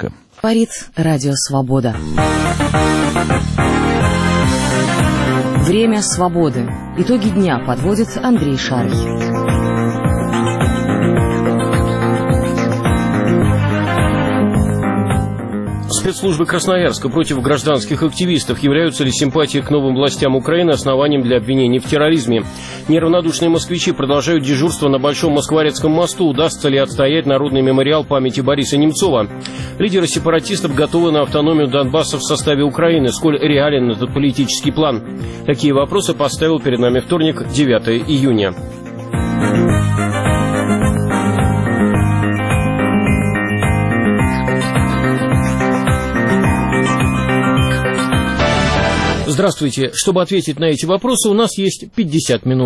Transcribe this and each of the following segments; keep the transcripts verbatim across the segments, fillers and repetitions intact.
Красноярска. Говорит Радио Свобода. Время свободы. Итоги дня подводит Андрей Шарий. Спецслужбы Красноярска против гражданских активистов. Являются ли симпатии к новым властям Украины основанием для обвинений в терроризме? Неравнодушные москвичи продолжают дежурство на Большом Москворецком мосту. Удастся ли отстоять народный мемориал памяти Бориса Немцова? Лидеры сепаратистов готовы на автономию Донбасса в составе Украины. Сколь реален этот политический план? Такие вопросы поставил перед нами вторник, девятого июня. Здравствуйте. Чтобы ответить на эти вопросы, у нас есть пятьдесят минут.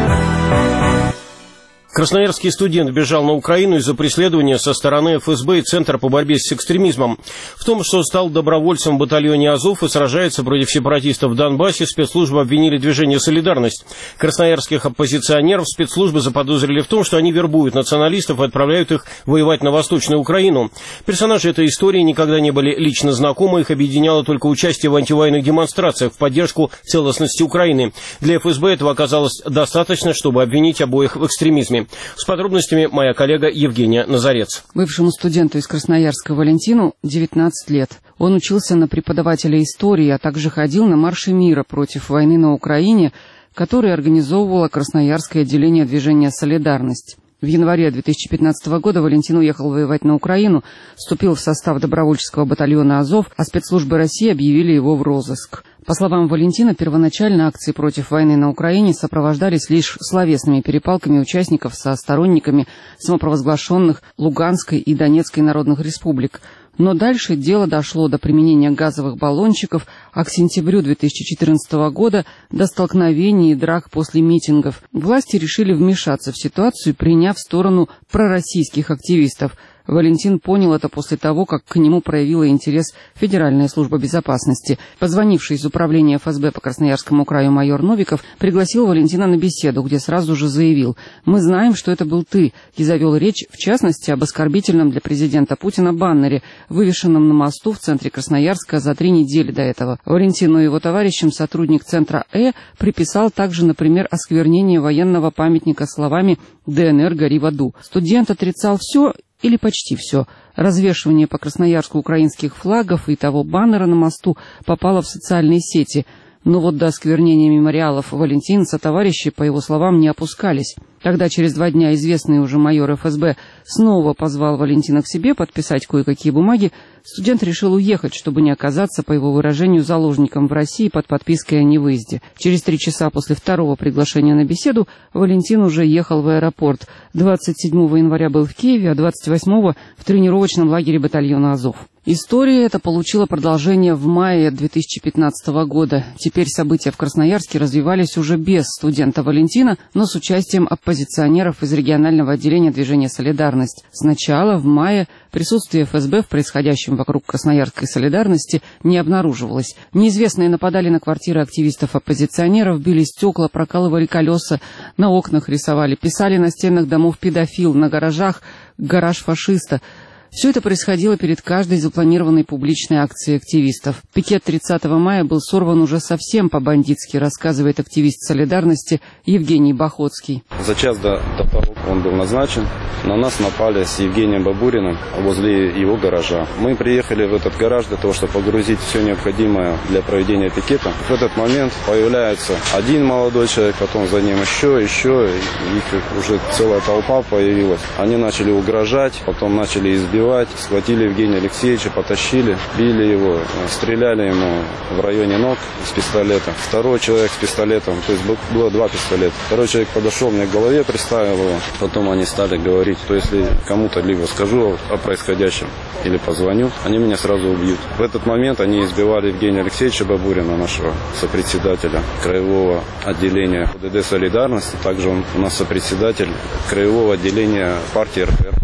Красноярский студент бежал на Украину из-за преследования со стороны эф эс бэ и Центра по борьбе с экстремизмом. В том, что стал добровольцем в батальоне «Азов» и сражается против сепаратистов в Донбассе, спецслужбы обвинили движение «Солидарность». Красноярских оппозиционеров спецслужбы заподозрили в том, что они вербуют националистов и отправляют их воевать на Восточную Украину. Персонажи этой истории никогда не были лично знакомы, их объединяло только участие в антивоенных демонстрациях в поддержку целостности Украины. Для эф эс бэ этого оказалось достаточно, чтобы обвинить обоих в экстремизме. С подробностями моя коллега Евгения Назарец. Бывшему студенту из Красноярска Валентину девятнадцать лет. Он учился на преподавателя истории, а также ходил на марши мира против войны на Украине, который организовывало Красноярское отделение движения «Солидарность». В январе две тысячи пятнадцатого года Валентин уехал воевать на Украину, вступил в состав добровольческого батальона «Азов», а спецслужбы России объявили его в розыск. По словам Валентина, первоначально акции против войны на Украине сопровождались лишь словесными перепалками участников со сторонниками самопровозглашенных Луганской и Донецкой народных республик. Но дальше дело дошло до применения газовых баллончиков, а к сентябрю две тысячи четырнадцатого года до столкновений и драк после митингов. Власти решили вмешаться в ситуацию, приняв сторону пророссийских активистов. Валентин понял это после того, как к нему проявила интерес Федеральная служба безопасности. Позвонивший из управления эф эс бэ по Красноярскому краю майор Новиков пригласил Валентина на беседу, где сразу же заявил: «Мы знаем, что это был ты», и завел речь, в частности, об оскорбительном для президента Путина баннере, вывешенном на мосту в центре Красноярска за три недели до этого. Валентину и его товарищам сотрудник центра «Э» приписал также, например, осквернение военного памятника словами «дэ эн эр, гори в аду». Студент отрицал все или почти все. Развешивание по Красноярску украинских флагов и того баннера на мосту попало в социальные сети. Но вот до осквернения мемориалов Валентин сотоварищи, по его словам, не опускались. Тогда через два дня известный уже майор эф эс бэ снова позвал Валентина к себе подписать кое-какие бумаги. Студент решил уехать, чтобы не оказаться, по его выражению, заложником в России под подпиской о невыезде. Через три часа после второго приглашения на беседу Валентин уже ехал в аэропорт. двадцать седьмого января был в Киеве, а двадцать восьмого в тренировочном лагере батальона «Азов». История эта получила продолжение в мае две тысячи пятнадцатого года. Теперь события в Красноярске развивались уже без студента Валентина, но с участием оппозиционеров из регионального отделения движения «Солидарность». Сначала, в мае, присутствие эф эс бэ в происходящем вокруг Красноярской солидарности не обнаруживалось. Неизвестные нападали на квартиры активистов-оппозиционеров, били стекла, прокалывали колеса, на окнах рисовали, писали на стенах домов «педофил», на гаражах «гараж фашиста». Все это происходило перед каждой запланированной публичной акцией активистов. Пикет тридцатого мая был сорван уже совсем по-бандитски, рассказывает активист «Солидарности» Евгений Бахоцкий. За час до, до того, как он был назначен, на нас напали с Евгением Бабуриным возле его гаража. Мы приехали в этот гараж для того, чтобы погрузить все необходимое для проведения пикета. В этот момент появляется один молодой человек, потом за ним еще, еще, и их уже целая толпа появилась. Они начали угрожать, потом начали избивать. Схватили Евгения Алексеевича, потащили, били его, стреляли ему в районе ног из пистолета. Второй человек с пистолетом, то есть было два пистолета. Второй человек подошел, мне к голове приставил его. Потом они стали говорить, что если кому-то либо скажу о происходящем или позвоню, они меня сразу убьют. В этот момент они избивали Евгения Алексеевича Бабурина, нашего сопредседателя краевого отделения о дэ дэ «Солидарность». Также он у нас сопредседатель краевого отделения партии эр пэ эр «Парнас».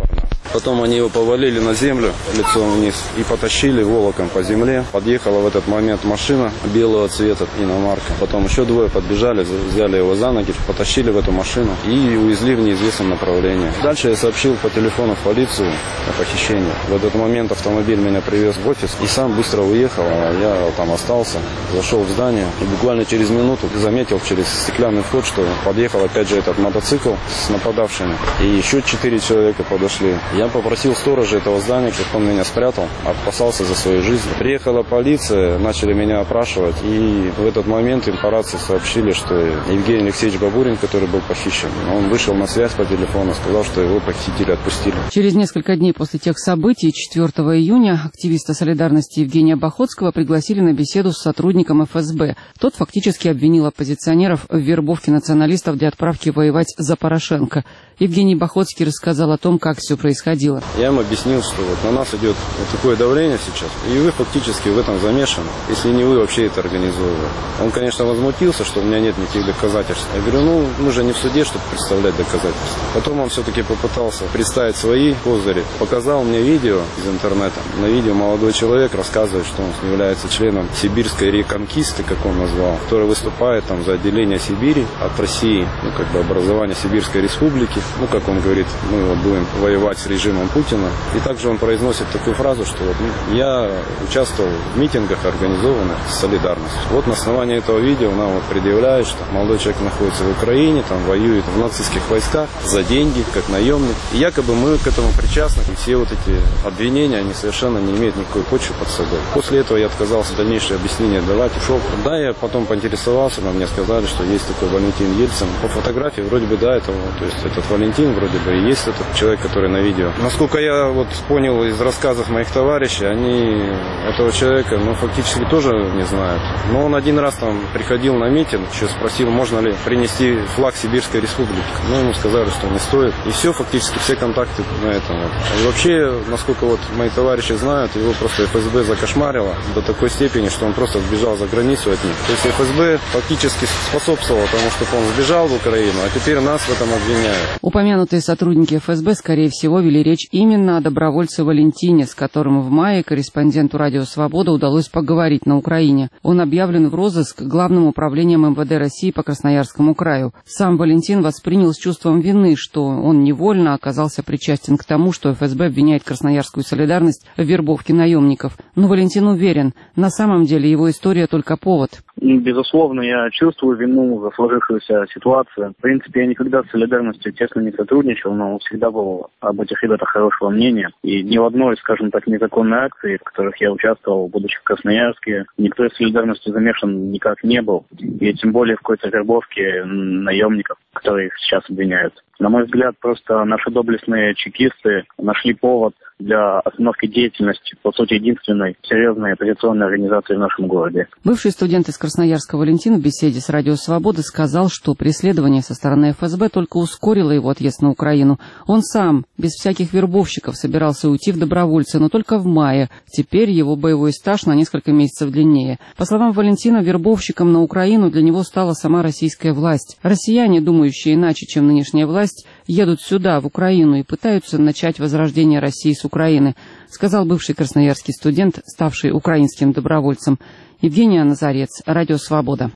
Потом они его повалили на землю лицом вниз и потащили волоком по земле. Подъехала в этот момент машина белого цвета, иномарка. Потом еще двое подбежали, взяли его за ноги, потащили в эту машину и увезли в неизвестном направлении. Дальше я сообщил по телефону в полицию о похищении. В этот момент автомобиль меня привез в офис и сам быстро уехал, а я там остался, зашел в здание и буквально через минуту заметил через стеклянный вход, что подъехал опять же этот мотоцикл с нападавшими. И еще четыре человека подошли. Я попросил сторожа этого здания, чтобы он меня спрятал, опасался за свою жизнь. Приехала полиция, начали меня опрашивать, и в этот момент им по рации сообщили, что Евгений Алексеевич Бабурин, который был похищен, он вышел на связь по телефону, сказал, что его похитили, отпустили. Через несколько дней после тех событий, четвёртого июня, активиста солидарности Евгения Бахотского пригласили на беседу с сотрудником эф эс бэ. Тот фактически обвинил оппозиционеров в вербовке националистов для отправки воевать за Порошенко. Евгений Бахотский рассказал о том, как все происходило. Я им объяснил, что вот на нас идет вот такое давление сейчас, и вы фактически в этом замешаны, если не вы вообще это организовывали. Он, конечно, возмутился, что у меня нет никаких доказательств. Я говорю, ну, мы же не в суде, чтобы представлять доказательства. Потом он все-таки попытался представить свои козыри. Показал мне видео из интернета. На видео молодой человек рассказывает, что он является членом сибирской реконкисты, как он назвал, который выступает там за отделение Сибири от России, ну, как бы образование Сибирской республики. Ну, как он говорит, мы вот будем воевать с режимом Путина. И также он произносит такую фразу, что вот, ну, я участвовал в митингах, организованных с солидарностью. Вот на основании этого видео нам вот предъявляют, что молодой человек находится в Украине, там воюет в нацистских войсках за деньги, как наемник. И якобы мы к этому причастны. И все вот эти обвинения, они совершенно не имеют никакой почвы под собой. После этого я отказался дальнейшее объяснение давать, ушел. Да, я потом поинтересовался, но мне сказали, что есть такой Валентин Ельцин. По фотографии вроде бы, да, это, то есть этот Валентин вроде бы и есть этот человек, который на видео. Насколько я вот понял из рассказов моих товарищей, они этого человека, ну, фактически тоже не знают. Но он один раз там приходил на митинг, еще спросил, можно ли принести флаг Сибирской республики. Ну, ему сказали, что не стоит. И все, фактически все контакты на этом. Вот. И вообще, насколько вот мои товарищи знают, его просто эф эс бэ закошмарило до такой степени, что он просто сбежал за границу от них. То есть эф эс бэ фактически способствовал тому, чтобы он сбежал в Украину, а теперь нас в этом обвиняют. Упомянутые сотрудники эф эс бэ, скорее всего, вели речь именно о добровольце Валентине, с которым в мае корреспонденту «Радио Свобода» удалось поговорить на Украине. Он объявлен в розыск Главным управлением эм вэ дэ России по Красноярскому краю. Сам Валентин воспринял с чувством вины, что он невольно оказался причастен к тому, что эф эс бэ обвиняет красноярскую солидарность в вербовке наемников. Но Валентин уверен, на самом деле его история только повод. Безусловно, я чувствую вину за сложившуюся ситуацию. В принципе, я никогда с солидарностью тесно не сотрудничал, но всегда был об этих ребятах хорошего мнения. И ни в одной, скажем так, незаконной акции, в которых я участвовал, будучи в Красноярске, никто из солидарности замешан никак не был. И тем более в какой-то вербовке наемников, которые их сейчас обвиняют. На мой взгляд, просто наши доблестные чекисты нашли повод для остановки деятельности, по сути, единственной серьезной оппозиционной организации в нашем городе. Бывший студент из Красноярска Валентин в беседе с «Радио Свобода» сказал, что преследование со стороны эф эс бэ только ускорило его отъезд на Украину. Он сам, без всяких вербовщиков, собирался уйти в добровольцы, но только в мае. Теперь его боевой стаж на несколько месяцев длиннее. По словам Валентина, вербовщиком на Украину для него стала сама российская власть. Россияне, думающие иначе, чем нынешняя власть, едут сюда, в Украину, и пытаются начать возрождение России с Украины, сказал бывший красноярский студент, ставший украинским добровольцем. Евгения Назарец, «Радио Свобода».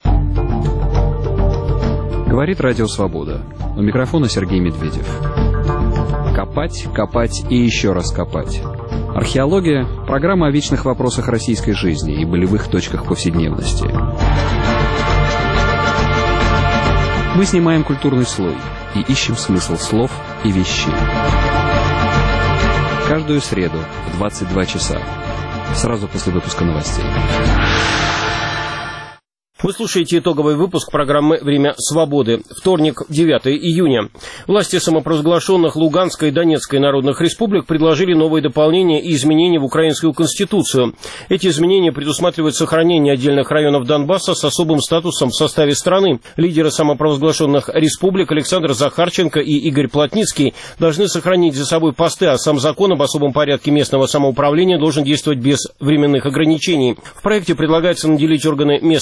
Говорит «Радио Свобода». У микрофона Сергей Медведев. Копать, копать и еще раз копать. Археология – программа о вечных вопросах российской жизни и болевых точках повседневности. Мы снимаем культурный слой и ищем смысл слов и вещей. Каждую среду в двадцать два часа. Сразу после выпуска новостей. Вы слушаете итоговый выпуск программы «Время свободы». Вторник, девятого июня. Власти самопровозглашенных Луганской и Донецкой народных республик предложили новые дополнения и изменения в Украинскую Конституцию. Эти изменения предусматривают сохранение отдельных районов Донбасса с особым статусом в составе страны. Лидеры самопровозглашенных республик Александр Захарченко и Игорь Плотницкий должны сохранить за собой посты, а сам закон об особом порядке местного самоуправления должен действовать без временных ограничений. В проекте предлагается наделить органы местного самоуправления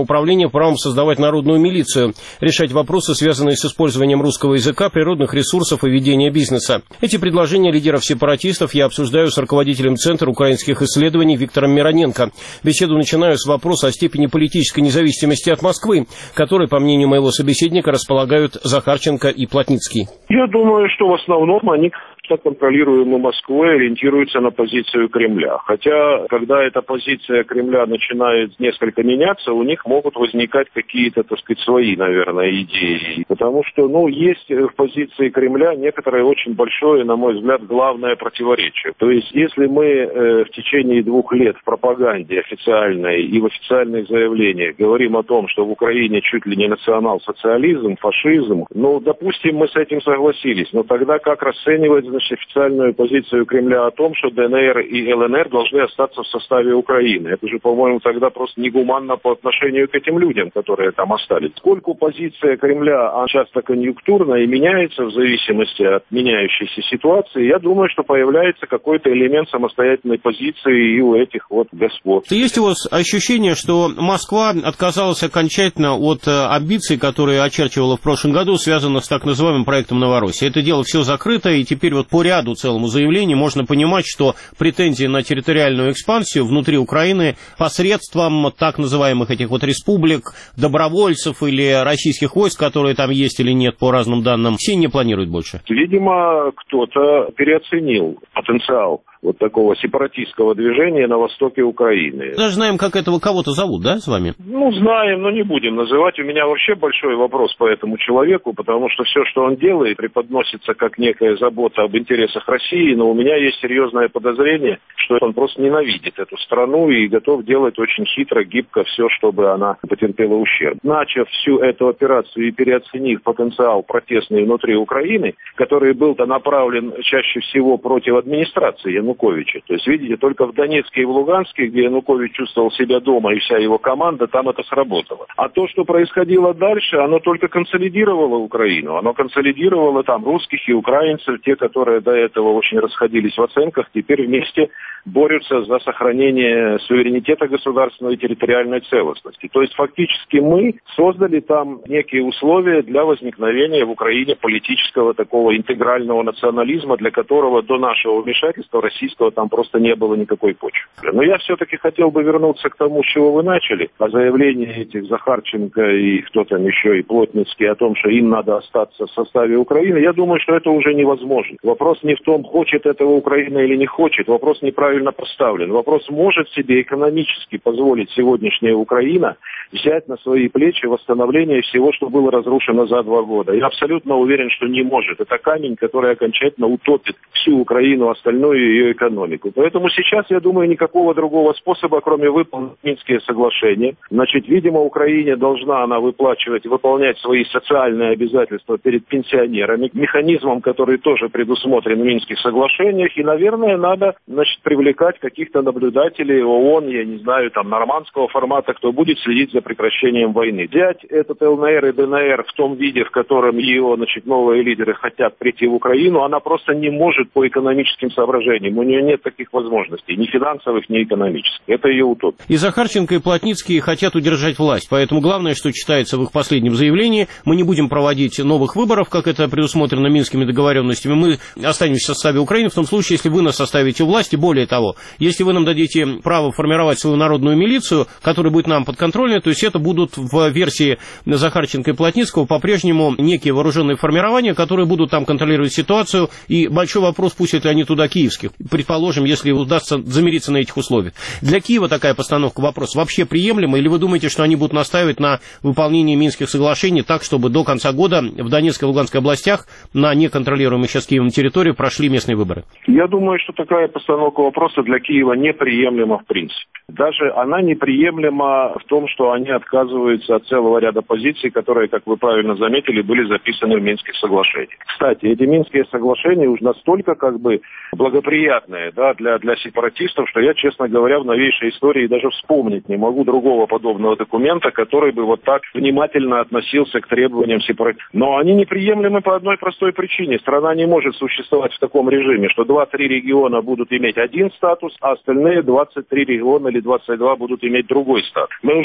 управления правом создавать народную милицию, решать вопросы, связанные с использованием русского языка, природных ресурсов и ведения бизнеса. Эти предложения лидеров сепаратистов я обсуждаю с руководителем Центра украинских исследований Виктором Мироненко. Беседу начинаю с вопроса о степени политической независимости от Москвы, которой, по мнению моего собеседника, располагают Захарченко и Плотницкий. Я думаю, что в основном они контролируемой Москвой ориентируются на позицию Кремля. Хотя, когда эта позиция Кремля начинает несколько меняться, у них могут возникать какие-то, так сказать, свои, наверное, идеи. Потому что, ну, есть в позиции Кремля некоторое очень большое, на мой взгляд, главное противоречие. То есть, если мы э, в течение двух лет в пропаганде официальной и в официальных заявлениях говорим о том, что в Украине чуть ли не национал-социализм, фашизм, ну, допустим, мы с этим согласились. Но тогда как расценивать, значит, официальную позицию Кремля о том, что ДНР и ЛНР должны остаться в составе Украины? Это же, по-моему, тогда просто негуманно по отношению к этим людям, которые там остались. Поскольку позиция Кремля, она часто конъюнктурная и меняется в зависимости от меняющейся ситуации, я думаю, что появляется какой-то элемент самостоятельной позиции и у этих вот господ. Есть у вас ощущение, что Москва отказалась окончательно от амбиций, которые очерчивала в прошлом году, связанных с так называемым проектом Новороссия? Это дело все закрыто, и теперь вот по ряду целому заявлению можно понимать, что претензии на территориальную экспансию внутри Украины посредством так называемых этих вот республик, добровольцев или российских войск, которые там есть или нет по разным данным, все не планируют больше. Видимо, кто-то переоценил потенциал вот такого сепаратистского движения на востоке Украины. Даже знаем, как этого кого-то зовут, да, с вами? Ну, знаем, но не будем называть. У меня вообще большой вопрос по этому человеку, потому что все, что он делает, преподносится как некая забота об интересах России, но у меня есть серьезное подозрение, что он просто ненавидит эту страну и готов делать очень хитро, гибко все, чтобы она потерпела ущерб. Начав всю эту операцию и переоценив потенциал протестный внутри Украины, который был-то направлен чаще всего против администрации Януковича. То есть, видите, только в Донецке и в Луганске, где Янукович чувствовал себя дома и вся его команда, там это сработало. А то, что происходило дальше, оно только консолидировало Украину. Оно консолидировало там русских и украинцев, те, которые до этого очень расходились в оценках, теперь вместе борются за сохранение суверенитета государственной и территориальной целостности. То есть, фактически мы создали там некие условия для возникновения в Украине политического такого интегрального национализма, для которого до нашего вмешательства российского там просто не было никакой почвы. Но я все-таки хотел бы вернуться к тому, с чего вы начали, о заявлении этих Захарченко и кто там еще, и Плотницкий, о том, что им надо остаться в составе Украины. Я думаю, что это уже невозможно. Вопрос не в том, хочет этого Украина или не хочет. Вопрос неправильно поставлен. Вопрос, может себе экономически позволить сегодняшняя Украина взять на свои плечи восстановление всего, что было разрушено за два года. Я абсолютно уверен, что не может. Это камень, который окончательно утопит всю Украину, остальную ее экономику. Поэтому сейчас, я думаю, никакого другого способа, кроме выполнить Минские соглашения. Значит, видимо, Украине должна она выплачивать, выполнять свои социальные обязательства перед пенсионерами, механизмом, который тоже предусмотрен в Минских соглашениях. И, наверное, надо, значит, привлекать каких-то наблюдателей ООН, я не знаю, там, нормандского формата, кто будет следить за прекращением войны. Взять этот ЛНР и ДНР в том виде, в котором ее, значит, новые лидеры хотят прийти в Украину, она просто не может по экономическим соображениям. У нее нет таких возможностей, ни финансовых, ни экономических. Это ее утопия. И Захарченко, и Плотницкий хотят удержать власть. Поэтому главное, что читается в их последнем заявлении, мы не будем проводить новых выборов, как это предусмотрено Минскими договоренностями. Мы останемся в составе Украины в том случае, если вы нас оставите у власти. Более того, если вы нам дадите право формировать свою народную милицию, которая будет нам подконтрольной, то есть это будут в версии Захарченко и Плотницкого по-прежнему некие вооруженные формирования, которые будут там контролировать ситуацию. И большой вопрос, пустят ли они туда киевских. Предположим, если удастся замириться на этих условиях. Для Киева такая постановка вопроса вообще приемлема? Или вы думаете, что они будут настаивать на выполнении Минских соглашений так, чтобы до конца года в Донецкой и Луганской областях на неконтролируемой сейчас Киевом территории прошли местные выборы? Я думаю, что такая постановка вопроса для Киева неприемлема в принципе. Даже она неприемлема в том, что они отказываются от целого ряда позиций, которые, как вы правильно заметили, были записаны в Минских соглашениях. Кстати, эти Минские соглашения уже настолько как бы благоприятные, да, для, для сепаратистов, что я, честно говоря, в новейшей истории даже вспомнить не могу другого подобного документа, который бы вот так внимательно относился к требованиям сепаратистов. Но они неприемлемы по одной простой причине. Страна не может существовать в таком режиме, что два-три региона будут иметь один статус, а остальные двадцать три региона или двадцать два будут иметь другой статус. Мы уже имели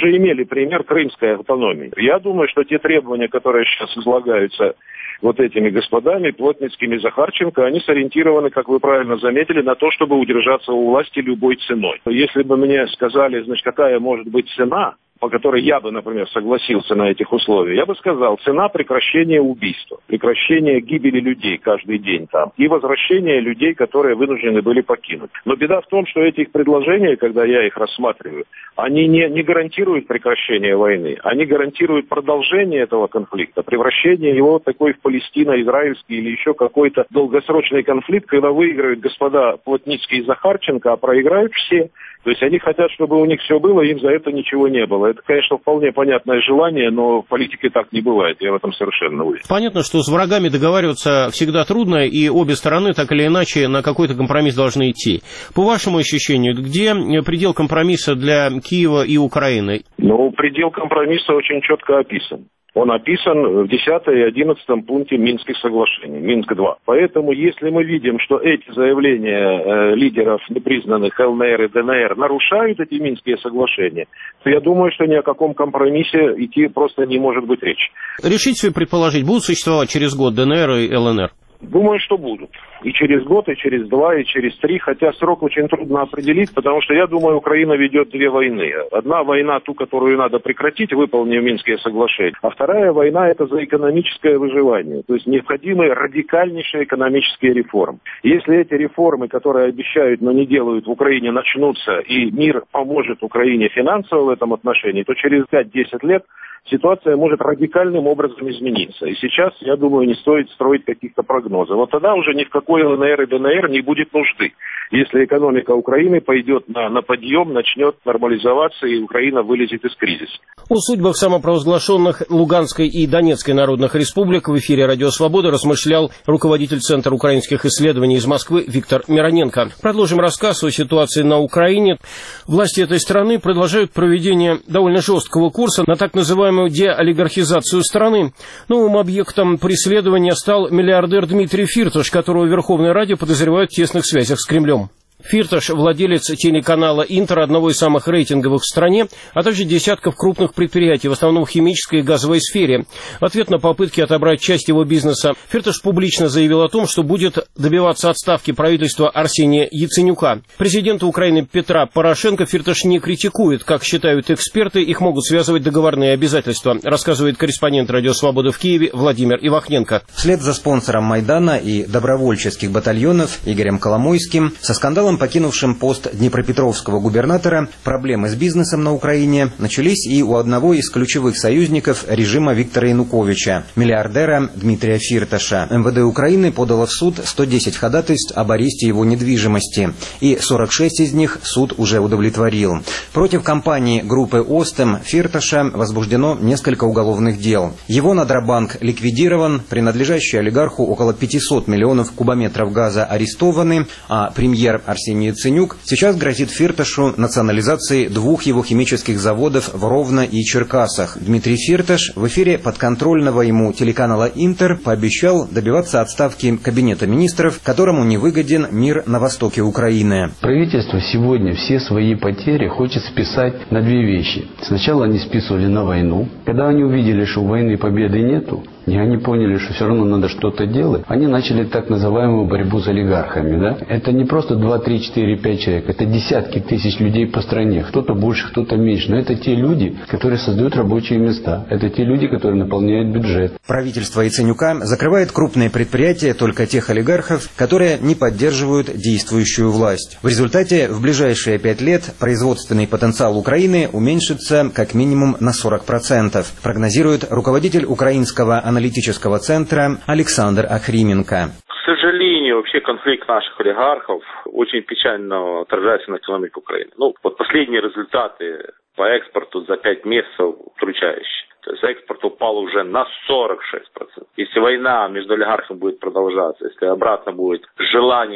приводили пример крымской автономии. Я думаю, что те требования, которые сейчас излагаются вот этими господами, Плотницким и Захарченко, они сориентированы, как вы правильно заметили, на то, чтобы удержаться у власти любой ценой. Если бы мне сказали, значит, какая может быть цена, по которой я бы, например, согласился на этих условиях, я бы сказал, цена прекращения убийства, прекращения гибели людей каждый день там и возвращения людей, которые вынуждены были покинуть. Но беда в том, что эти их предложения, когда я их рассматриваю, они не, не гарантируют прекращение войны, они гарантируют продолжение этого конфликта, превращение его такой в палестино-израильский или еще какой-то долгосрочный конфликт, когда выиграют господа Плотницкий и Захарченко, а проиграют все. То есть они хотят, чтобы у них все было, им за это ничего не было. Это, конечно, вполне понятное желание, но в политике так не бывает, я в этом совершенно уверен. Понятно, что с врагами договариваться всегда трудно, и обе стороны так или иначе на какой-то компромисс должны идти. По вашему ощущению, где предел компромисса для Киева и Украины? Ну, предел компромисса очень четко описан. Он описан в десятом и одиннадцатом пункте Минских соглашений, Минск-два. Поэтому, если мы видим, что эти заявления э, лидеров непризнанных ЛНР и ДНР нарушают эти Минские соглашения, то я думаю, что ни о каком компромиссе идти просто не может быть речи. Решите себе предположить, будут существовать через год ДНР и ЛНР? Думаю, что будут. И через год, и через два, и через три. Хотя срок очень трудно определить, потому что, я думаю, Украина ведет две войны. Одна война, ту, которую надо прекратить, выполнив Минские соглашения. А вторая война – это за экономическое выживание. То есть необходимы радикальнейшие экономические реформы. Если эти реформы, которые обещают, но не делают в Украине, начнутся, и мир поможет Украине финансово в этом отношении, то через пять-десять лет ситуация может радикальным образом измениться. И сейчас, я думаю, не стоит строить каких-то прогнозов. Вот тогда уже ни в какой ЛНР и ДНР не будет нужды. Если экономика Украины пойдет на, на подъем, начнет нормализоваться, и Украина вылезет из кризиса. О судьбах самопровозглашенных Луганской и Донецкой народных республик в эфире «Радио Свобода» размышлял руководитель Центра украинских исследований из Москвы Виктор Мироненко. Продолжим рассказ о ситуации на Украине. Власти этой страны продолжают проведение довольно жесткого курса на так называемую деолигархизацию страны. Новым объектом преследования стал миллиардер Дмитрий Фирташ, которого Верховная Рада подозревает в тесных связях с Кремлем. Фирташ – владелец телеканала «Интер», одного из самых рейтинговых в стране, а также десятков крупных предприятий, в основном в химической и газовой сфере. В ответ на попытки отобрать часть его бизнеса, Фирташ публично заявил о том, что будет добиваться отставки правительства Арсения Яценюка. Президента Украины Петра Порошенко Фирташ не критикует. Как считают эксперты, их могут связывать договорные обязательства, рассказывает корреспондент «Радио Свобода» в Киеве Владимир Ивахненко. Вслед за спонсором Майдана и добровольческих батальонов Игорем Коломойским со скандалом, покинувшим пост днепропетровского губернатора, проблемы с бизнесом на Украине начались и у одного из ключевых союзников режима Виктора Януковича, миллиардера Дмитрия Фирташа. МВД Украины подало в суд сто десять ходатайств об аресте его недвижимости, и сорок шесть из них суд уже удовлетворил. Против компании группы «Остем» Фирташа возбуждено несколько уголовных дел. Его Надробанк ликвидирован, принадлежащие олигарху около пятьсот миллионов кубометров газа арестованы, а премьер Арсений Яценюк сейчас грозит Фирташу национализацией двух его химических заводов в Ровно и Черкасах. Дмитрий Фирташ в эфире подконтрольного ему телеканала «Интер» пообещал добиваться отставки Кабинета министров, которому не выгоден мир на востоке Украины. Правительство сегодня все свои потери хочет списать на две вещи. Сначала они списывали на войну. Когда они увидели, что войны победы нету, и они поняли, что все равно надо что-то делать, они начали так называемую борьбу с олигархами. Да? Это не просто два, три, четыре, пять человек, это десятки тысяч людей по стране. Кто-то больше, кто-то меньше. Но это те люди, которые создают рабочие места. Это те люди, которые наполняют бюджет. Правительство Яценюка закрывает крупные предприятия только тех олигархов, которые не поддерживают действующую власть. В результате в ближайшие пять лет производственный потенциал Украины уменьшится как минимум на сорок процентов, прогнозирует руководитель украинского аналитического центра Александр Ахрименко. К сожалению, вообще конфликт наших олигархов очень печально отражается на экономике Украины. Ну, вот последние результаты по экспорту за пять месяцев удручающие. То есть экспорт упал уже на сорок шесть процентов. Если война между олигархами будет продолжаться, если обратно будет желание там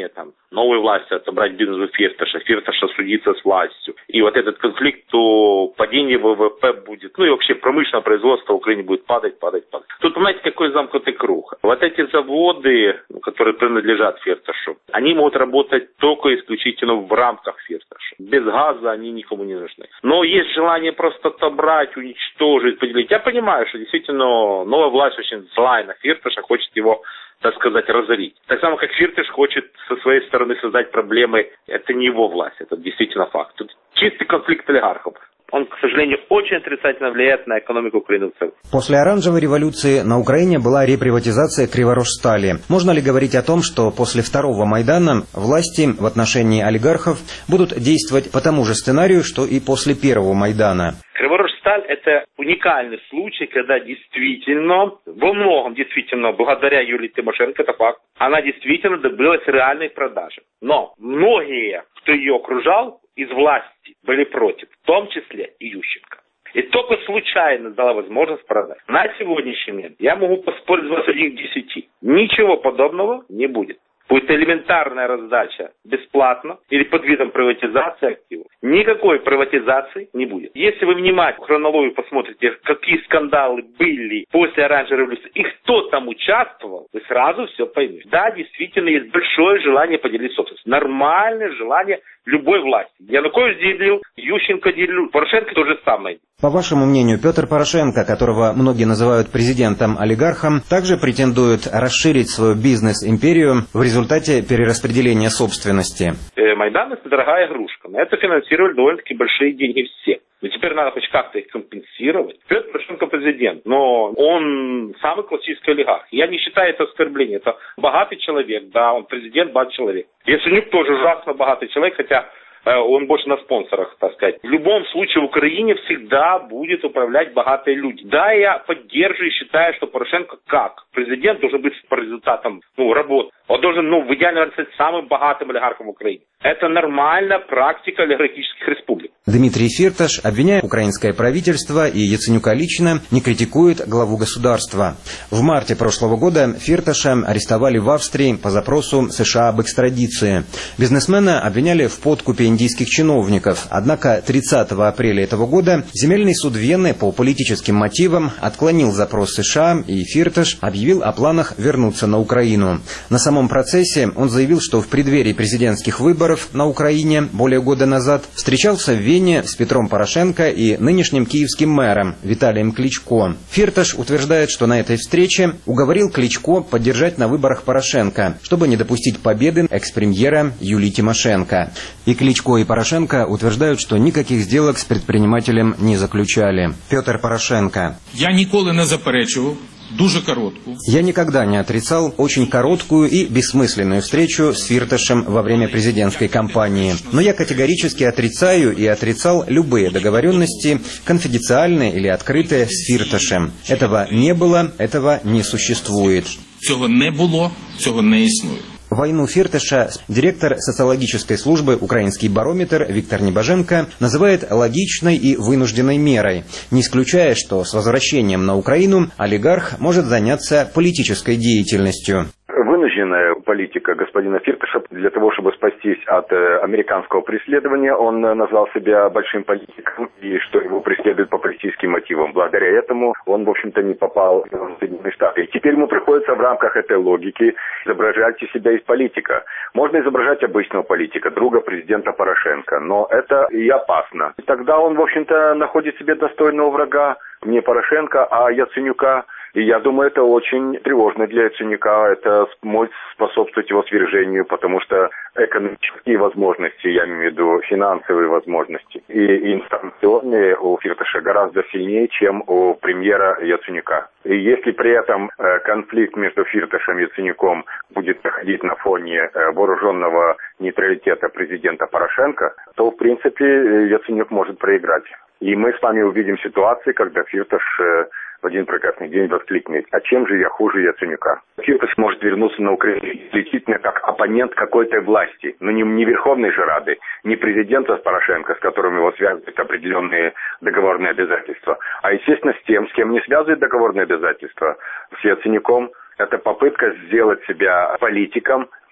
новой власти отобрать бизнес у Фирташа, Фирташа судиться с властью. И вот этот конфликт, то падение ВВП будет, ну и вообще промышленное производство в Украине будет падать, падать, падать. Тут, понимаете, какой замкнутый круг. Вот эти заводы, которые принадлежат Фирташу, они могут работать только исключительно в рамках Фирташа. Без газа они никому не нужны. Но есть желание просто отобрать, уничтожить, поделить. Я понимаю, что действительно новая власть очень злая на Фирташа, хочет его, так сказать, разорить. Так само, как Фирташ хочет со своей стороны создать проблемы, это не его власть, это действительно факт. Тут чистый конфликт олигархов. Он, к сожалению, очень отрицательно влияет на экономику Украины в целом. После оранжевой революции на Украине была реприватизация Криворожстали. Можно ли говорить о том, что после второго Майдана власти в отношении олигархов будут действовать по тому же сценарию, что и после первого Майдана? Криворожсталь – это уникальный случай, когда действительно, во многом действительно, благодаря Юлии Тимошенко, это факт, она действительно добилась реальной продажи. Но многие, кто ее окружал, из власти были против, в том числе и Ющенко. И только случайно дала возможность продать. На сегодняшний момент я могу поспорить с двадцать один к десяти. Ничего подобного не будет. Будет элементарная раздача бесплатно или под видом приватизации активов. Никакой приватизации не будет. Если вы внимательно хронологию посмотрите, какие скандалы были после оранжевой революции и кто там участвовал, вы сразу все поймете. Да, действительно, есть большое желание поделить собственность. Нормальное желание любой власти. Янукович делил, Ющенко делил, Порошенко то же самое. По вашему мнению, Петр Порошенко, которого многие называют президентом-олигархом, также претендует расширить свою бизнес-империю в результате перераспределения собственности? Э, Майдан – это дорогая игрушка. На это финансировали довольно-таки большие деньги все. Но теперь надо хоть как-то их компенсировать. Петр Порошенко президент, но он самый классический олигарх. Я не считаю это оскорблением. Это богатый человек, да, он президент, богатый человек. Яценюк тоже ужасно богатый человек, хотя он больше на спонсорах, так сказать. В любом случае в Украине всегда будет управлять богатые люди. Да, я поддерживаю и считаю, что Порошенко как президент должен быть по результатам ну, работы. Он должен, ну, в идеале стать самым богатым олигархом в Украине. Это нормальная практика олигархических республик. Дмитрий Фирташ, обвиняя украинское правительство и Яценюка лично, не критикует главу государства. В марте прошлого года Фирташа арестовали в Австрии по запросу США об экстрадиции. Бизнесмена обвиняли в подкупе индийских чиновников. Однако тридцатого апреля этого года Земельный суд Вены по политическим мотивам отклонил запрос США, и Фирташ объявил о планах вернуться на Украину. На самом процессе он заявил, что в преддверии президентских выборов на Украине более года назад встречался в Вене с Петром Порошенко и нынешним киевским мэром Виталием Кличко. Фирташ утверждает, что на этой встрече уговорил Кличко поддержать на выборах Порошенко, чтобы не допустить победы экс-премьера Юлии Тимошенко. И Кличко, и Порошенко утверждают, что никаких сделок с предпринимателем не заключали. Петр Порошенко. Я никогда не заперечивал. Дуже коротку. Я никогда не отрицал очень короткую и бессмысленную встречу с Фирташем во время президентской кампании. Но я категорически отрицаю и отрицал любые договоренности, конфиденциальные или открытые, с Фирташем. Этого не было, этого не существует. Цього не було, цього не існує. Войну Фирташа директор социологической службы «Украинский барометр» Виктор Небоженко называет логичной и вынужденной мерой, не исключая, что с возвращением на Украину олигарх может заняться политической деятельностью. Вынужденная политика господина Фирташа для того, чтобы спастись от э, американского преследования, он э, назвал себя большим политиком и что его преследуют по политическим мотивам. Благодаря этому он, в общем-то, не попал в Соединенные Штаты. И теперь ему приходится в рамках этой логики изображать из себя из политика. Можно изображать обычного политика, друга президента Порошенко, но это и опасно. И тогда он, в общем-то, находит себе достойного врага, не Порошенко, а Яценюка. И я думаю, это очень тревожно для Яценюка, это может способствовать его свержению, потому что экономические возможности, я имею в виду финансовые возможности, и информационные у Фирташа гораздо сильнее, чем у премьера Яценюка. И если при этом конфликт между Фирташем и Яценюком будет проходить на фоне вооруженного нейтралитета президента Порошенко, то, в принципе, Яценюк может проиграть. И мы с вами увидим ситуации, когда Фирташ в один прекрасный день воскликнет: «А чем же я хуже Яценюка?» Фирташ может вернуться на Украину исключительно как оппонент какой-то власти, но не, не Верховной же Рады, не президента с Порошенко, с которым его связывают определенные договорные обязательства, а, естественно, с тем, с кем не связывают договорные обязательства, с Яценюком. Это попытка сделать себя политиком,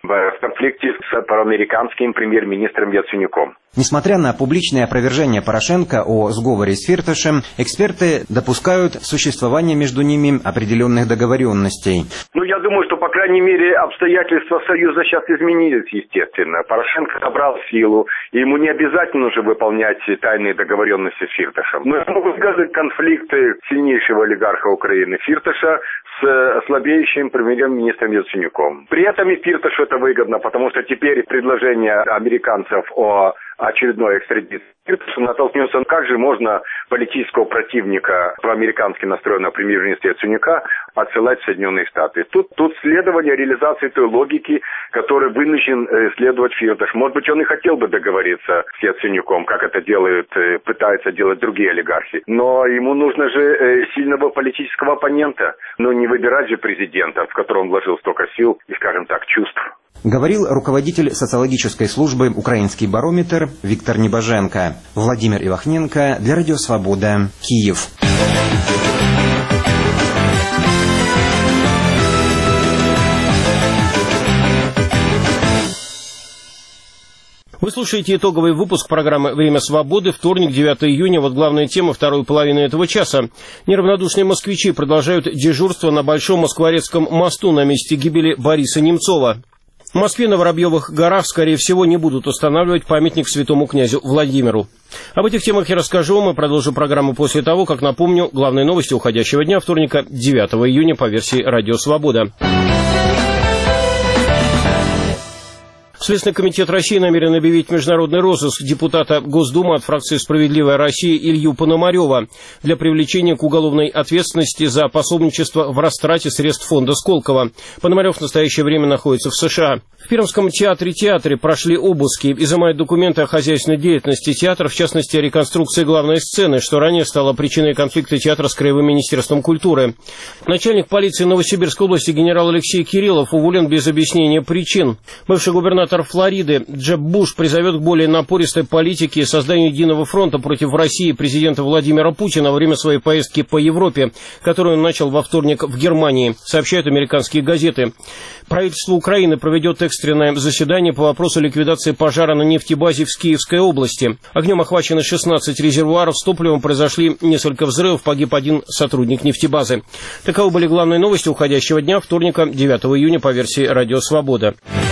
в конфликте с проамериканским премьер-министром Яценюком. Несмотря на публичное опровержение Порошенко о сговоре с Фирташем, эксперты допускают существование между ними определенных договоренностей. Ну, я думаю, что, по крайней мере, обстоятельства Союза сейчас изменились, естественно. Порошенко набрал силу, и ему не обязательно уже выполнять тайные договоренности с Фирташем. Но я могу сказать, конфликты сильнейшего олигарха Украины Фирташа с слабеющим премьер-министром Яценюком. При этом и Фирташу это выгодно, потому что теперь предложение американцев о очередной экстрадиции Фирташу натолкнется, как же можно политического противника, проамерикански настроенного премьер-министра Яценюка, отсылать в Соединенные Штаты. Тут, тут следование реализации той логики, которой вынужден следовать Фирташ. Может быть, он и хотел бы договориться с Яценюком, как это делают, пытаются делать другие олигархи. Но ему нужно же сильного политического оппонента. Но не выбирать же президента, в котором он вложил столько сил и, скажем так, чувств. Говорил руководитель социологической службы «Украинский барометр» Виктор Небоженко. Владимир Ивахненко для Радио Свобода, Киев. Вы слушаете итоговый выпуск программы «Время свободы», вторник, девятого июня. Вот главная тема второй половины этого часа. Неравнодушные москвичи продолжают дежурство на Большом Москворецком мосту на месте гибели Бориса Немцова. В Москве на Воробьевых горах, скорее всего, не будут устанавливать памятник святому князю Владимиру. Об этих темах я расскажу вам и продолжу программу после того, как напомню главные новости уходящего дня, вторника, девятого июня, по версии «Радио Свобода». Следственный комитет России намерен объявить международный розыск депутата Госдумы от фракции «Справедливая Россия» Илью Пономарева для привлечения к уголовной ответственности за пособничество в растрате средств фонда Сколково. Пономарев в настоящее время находится в США. В Пермском театре-театре прошли обыски, изымают документы о хозяйственной деятельности театра, в частности, о реконструкции главной сцены, что ранее стало причиной конфликта театра с Краевым министерством культуры. Начальник полиции Новосибирской области генерал Алексей Кириллов уволен без объяснения причин. Бывший губернатор Флориды Джеб Буш призовет к более напористой политике и созданию единого фронта против России президента Владимира Путина во время своей поездки по Европе, которую он начал во вторник в Германии, сообщают американские газеты. Правительство Украины проведет экстренное заседание по вопросу ликвидации пожара на нефтебазе в Киевской области. Огнем охвачено шестнадцать резервуаров с топливом, произошли несколько взрывов, погиб один сотрудник нефтебазы. Таковы были главные новости уходящего дня, вторника, девятого июня, по версии «Радио Свобода».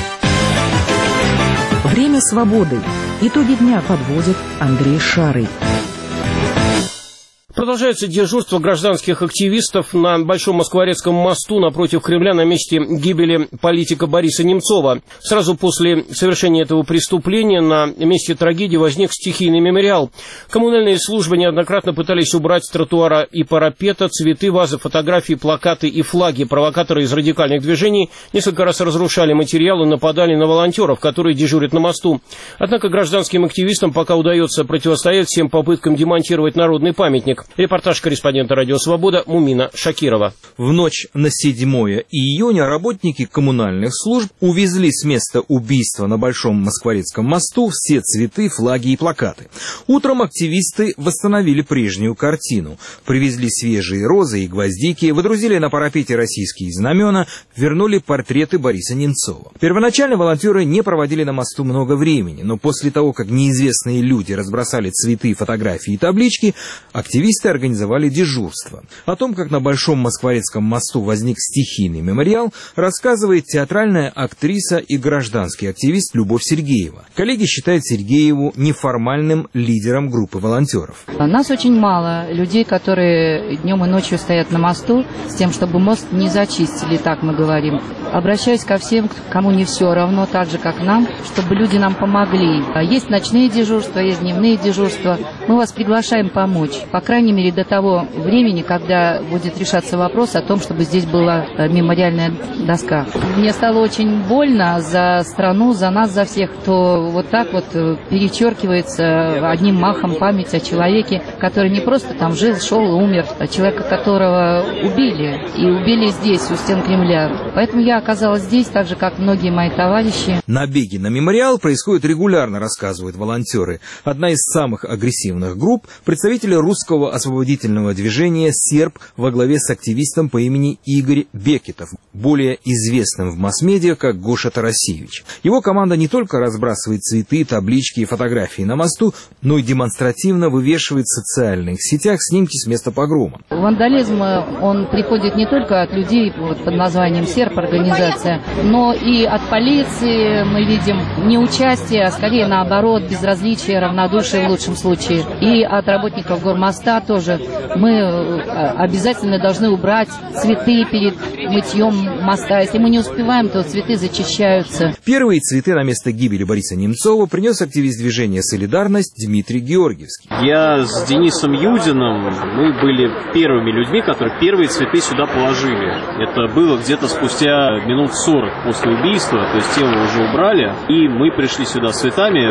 Время свободы. Итоги дня подводит Андрей Шарый. Продолжается дежурство гражданских активистов на Большом Москворецком мосту напротив Кремля на месте гибели политика Бориса Немцова. Сразу после совершения этого преступления на месте трагедии возник стихийный мемориал. Коммунальные службы неоднократно пытались убрать с тротуара и парапета цветы, вазы, фотографии, плакаты и флаги. Провокаторы из радикальных движений несколько раз разрушали материалы, нападали на волонтеров, которые дежурят на мосту. Однако гражданским активистам пока удается противостоять всем попыткам демонтировать народный памятник. Репортаж корреспондента «Радио Свобода» Мумина Шакирова. В ночь на седьмое июня работники коммунальных служб увезли с места убийства на Большом Москворецком мосту все цветы, флаги и плакаты. Утром активисты восстановили прежнюю картину. Привезли свежие розы и гвоздики, выдрузили на парапете российские знамена, вернули портреты Бориса Немцова. Первоначально волонтеры не проводили на мосту много времени, но после того, как неизвестные люди разбросали цветы, фотографии и таблички, активисты организовали дежурство. О том, как на Большом Москворецком мосту возник стихийный мемориал, рассказывает театральная актриса и гражданский активист Любовь Сергеева. Коллеги считают Сергееву неформальным лидером группы волонтеров. Нас очень мало людей, которые днем и ночью стоят на мосту с тем, чтобы мост не зачистили, так мы говорим. Обращаюсь ко всем, кому не все равно, так же, как нам, чтобы люди нам помогли. Есть ночные дежурства, есть дневные дежурства. Мы вас приглашаем помочь. По крайней мере, до того времени, когда будет решаться вопрос о том, чтобы здесь была мемориальная доска. Мне стало очень больно за страну, за нас, за всех, кто вот так вот перечеркивается одним махом память о человеке, который не просто там жил, шел и умер, а человека, которого убили. И убили здесь, у стен Кремля. Поэтому я оказалась здесь, так же, как многие мои товарищи. Набеги на мемориал происходят регулярно, рассказывают волонтеры. Одна из самых агрессивных групп – представители русского освободительного движения «Серб» во главе с активистом по имени Игорь Бекетов, более известным в масс-медиа как Гоша Тарасевич. Его команда не только разбрасывает цветы, таблички и фотографии на мосту, но и демонстративно вывешивает в социальных сетях снимки с места погрома. Вандализм, он приходит не только от людей вот, под названием «Серб» организация, но и от полиции мы видим неучастие, а скорее наоборот, безразличие, равнодушие в лучшем случае. И от работников Гормоста тоже. Мы обязательно должны убрать цветы перед мытьем моста. Если мы не успеваем, то цветы зачищаются. Первые цветы на место гибели Бориса Немцова принес активист движения «Солидарность» Дмитрий Георгиевский. Я с Денисом Юдиным, мы были первыми людьми, которые первые цветы сюда положили. Это было где-то спустя минут сорок после убийства, то есть тело уже убрали, и мы пришли сюда с цветами,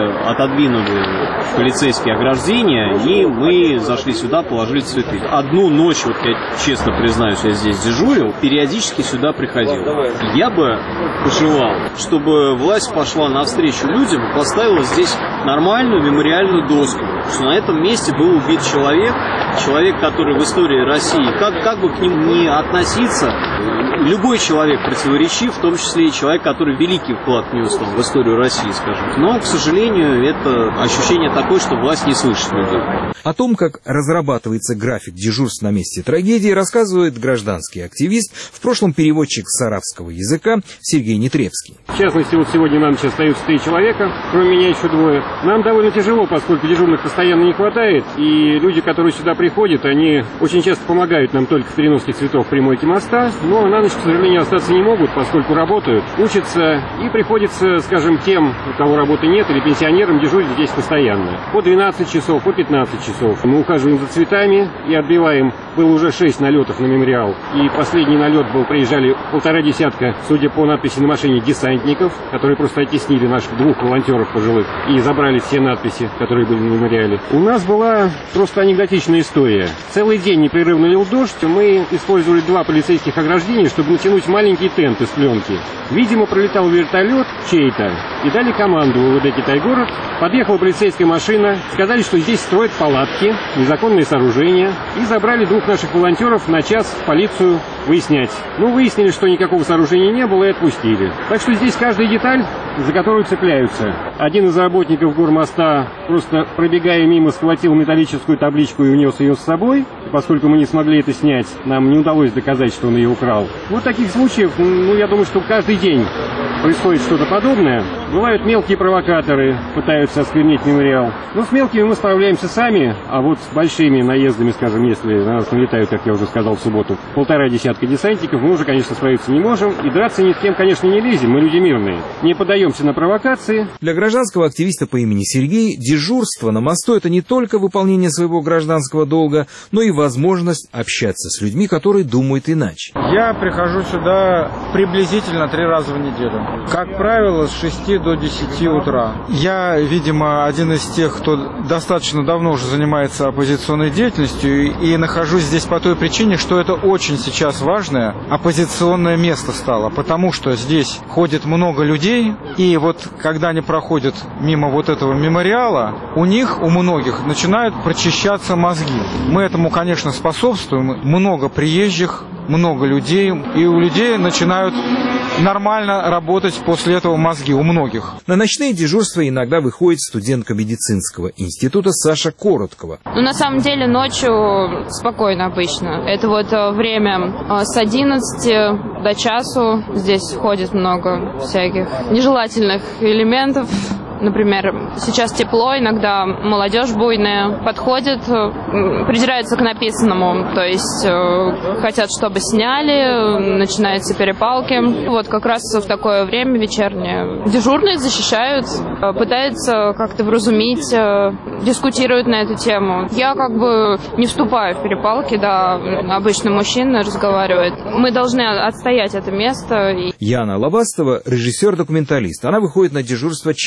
отодвинули полицейские ограждения, и мы зашли сюда, положили цветы. Одну ночь, вот я честно признаюсь, я здесь дежурил, периодически сюда приходил. Я бы пожелал, чтобы власть пошла навстречу людям и поставила здесь нормальную мемориальную доску, что на этом месте был убит человек, человек, который в истории России, как, как бы к ним ни относиться, любой человек противоречив, в том числе и человек, который великий вклад внес в историю России, скажем. Но, к сожалению, это ощущение такое, что власть не слышит людей. О том, как разрабатывается график дежурств на месте трагедии, рассказывает гражданский активист, в прошлом переводчик с арабского языка Сергей Нетребский. В частности, вот сегодня на ночь остаются три человека, кроме меня еще двое. Нам довольно тяжело, поскольку дежурных постоянно не хватает, и люди, которые сюда приходят, они очень часто помогают нам только в переноске цветов при мойке моста, но на ночь, к сожалению, остаться не могут, поскольку работают, учатся, и приходится, скажем, тем, у кого работы нет, или пенсионерам дежурить здесь постоянно. По двенадцать часов, по пятнадцать часов. Мы ухаживаем за цветами и отбиваем. Было уже шесть налетов на мемориал, и последний налет был, приезжали полтора десятка, судя по надписи на машине, десантников, которые просто оттеснили наших двух волонтеров пожилых и забрали все надписи, которые были на мемориале. У нас была просто анекдотичная история. Целый день непрерывно лил дождь, мы использовали два полицейских ограждения, чтобы натянуть маленький тент из пленки. Видимо, пролетал вертолет чей-то, и дали команду в УВД Китай-город. Подъехала полицейская машина, сказали, что здесь строят палатки, незаконные сооружения, и забрали двух наших волонтеров на час в полицию выяснять. Ну, выяснили, что никакого сооружения не было, и отпустили. Так что здесь каждая деталь, за которую цепляются. Один из работников Гормоста, просто пробегая мимо, схватил металлическую табличку и унес ее с собой. Поскольку мы не смогли это снять, нам не удалось доказать, что он ее украл. Вот таких случаев, ну, я думаю, что каждый день происходит что-то подобное. Бывают мелкие провокаторы, пытаются осквернить мемориал. Но с мелкими мы справляемся сами, а вот с большими наездами, скажем, если на нас налетают, как я уже сказал в субботу, полтора десятка десантников, мы уже, конечно, справиться не можем. И драться ни с кем, конечно, не лезем, мы люди мирные. Не поддаемся на провокации. Для гражданского активиста по имени Сергей дежурство на мосту – это не только выполнение своего гражданского долга, но и возможность общаться с людьми, которые думают иначе. Я прихожу сюда приблизительно три раза в неделю. Как правило, с шести до десяти утра. Я, видимо, один из тех, кто достаточно давно уже занимается оппозиционной деятельностью, и нахожусь здесь по той причине, что это очень сейчас важное оппозиционное место стало, потому что здесь ходит много людей, и вот когда они проходят мимо вот этого мемориала, у них, у многих, начинают прочищаться мозги. Мы этому, конечно, способствуем. Много приезжих, много людей, и у людей начинают нормально работать после этого мозги, у многих. На ночные дежурства иногда выходит студентка медицинского института Саша Короткова. Ну, на самом деле, ночью спокойно обычно. Это вот время с одиннадцати до часу. Здесь ходит много всяких нежелательных элементов. Например, сейчас тепло, иногда молодежь буйная подходит, придираются к написанному, то есть э, хотят, чтобы сняли, начинаются перепалки. Вот как раз в такое время вечернее дежурные защищают, пытаются как-то вразумить, э, дискутируют на эту тему. Я как бы не вступаю в перепалки, да, обычно мужчины разговаривают. Мы должны отстоять это место. Яна Лобастова, режиссер-документалист. Она выходит на дежурство чаще дня,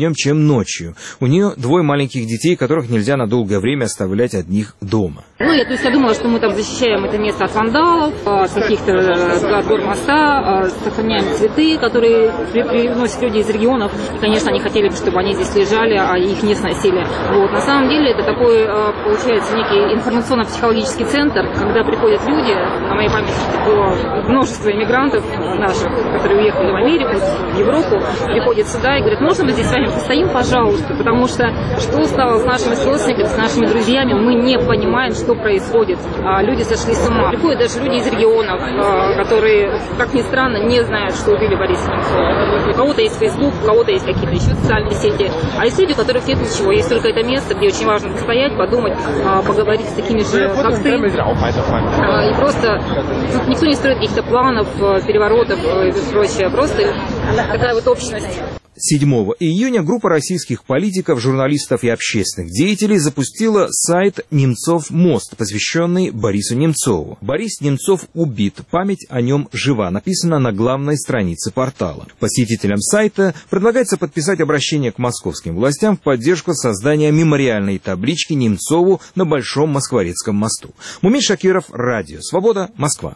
днем, чем ночью. У нее двое маленьких детей, которых нельзя на долгое время оставлять одних дома. Ну, я, то есть, я думала, что мы там защищаем это место от вандалов, от каких-то, от гор моста, сохраняем цветы, которые приносят люди из регионов. И, конечно, они хотели бы, чтобы они здесь лежали, а их не сносили. Вот. На самом деле, это такой, получается, некий информационно-психологический центр, когда приходят люди, на моей памяти было множество иммигрантов наших, которые уехали в Америку, в Европу, приходят сюда и говорят, можно мы здесь с вами постоим, пожалуйста, потому что что стало с нашими родственниками, с нашими друзьями, мы не понимаем, что происходит. А люди сошли с ума. Приходят даже люди из регионов, которые, как ни странно, не знают, что убили Бориса Немцова. У кого-то есть Facebook, у кого-то есть какие-то еще социальные сети. А есть люди, у которых нет ничего. Есть только это место, где очень важно постоять, подумать, поговорить с такими же, как ты. И просто тут никто не строит каких-то планов, переворотов и прочее. Просто такая вот общность. седьмого июня группа российских политиков, журналистов и общественных деятелей запустила сайт «Немцов мост», посвященный Борису Немцову. Борис Немцов убит, память о нем жива, написано на главной странице портала. Посетителям сайта предлагается подписать обращение к московским властям в поддержку создания мемориальной таблички Немцову на Большом Москворецком мосту. Мумин Шакиров, Радио Свобода, Москва.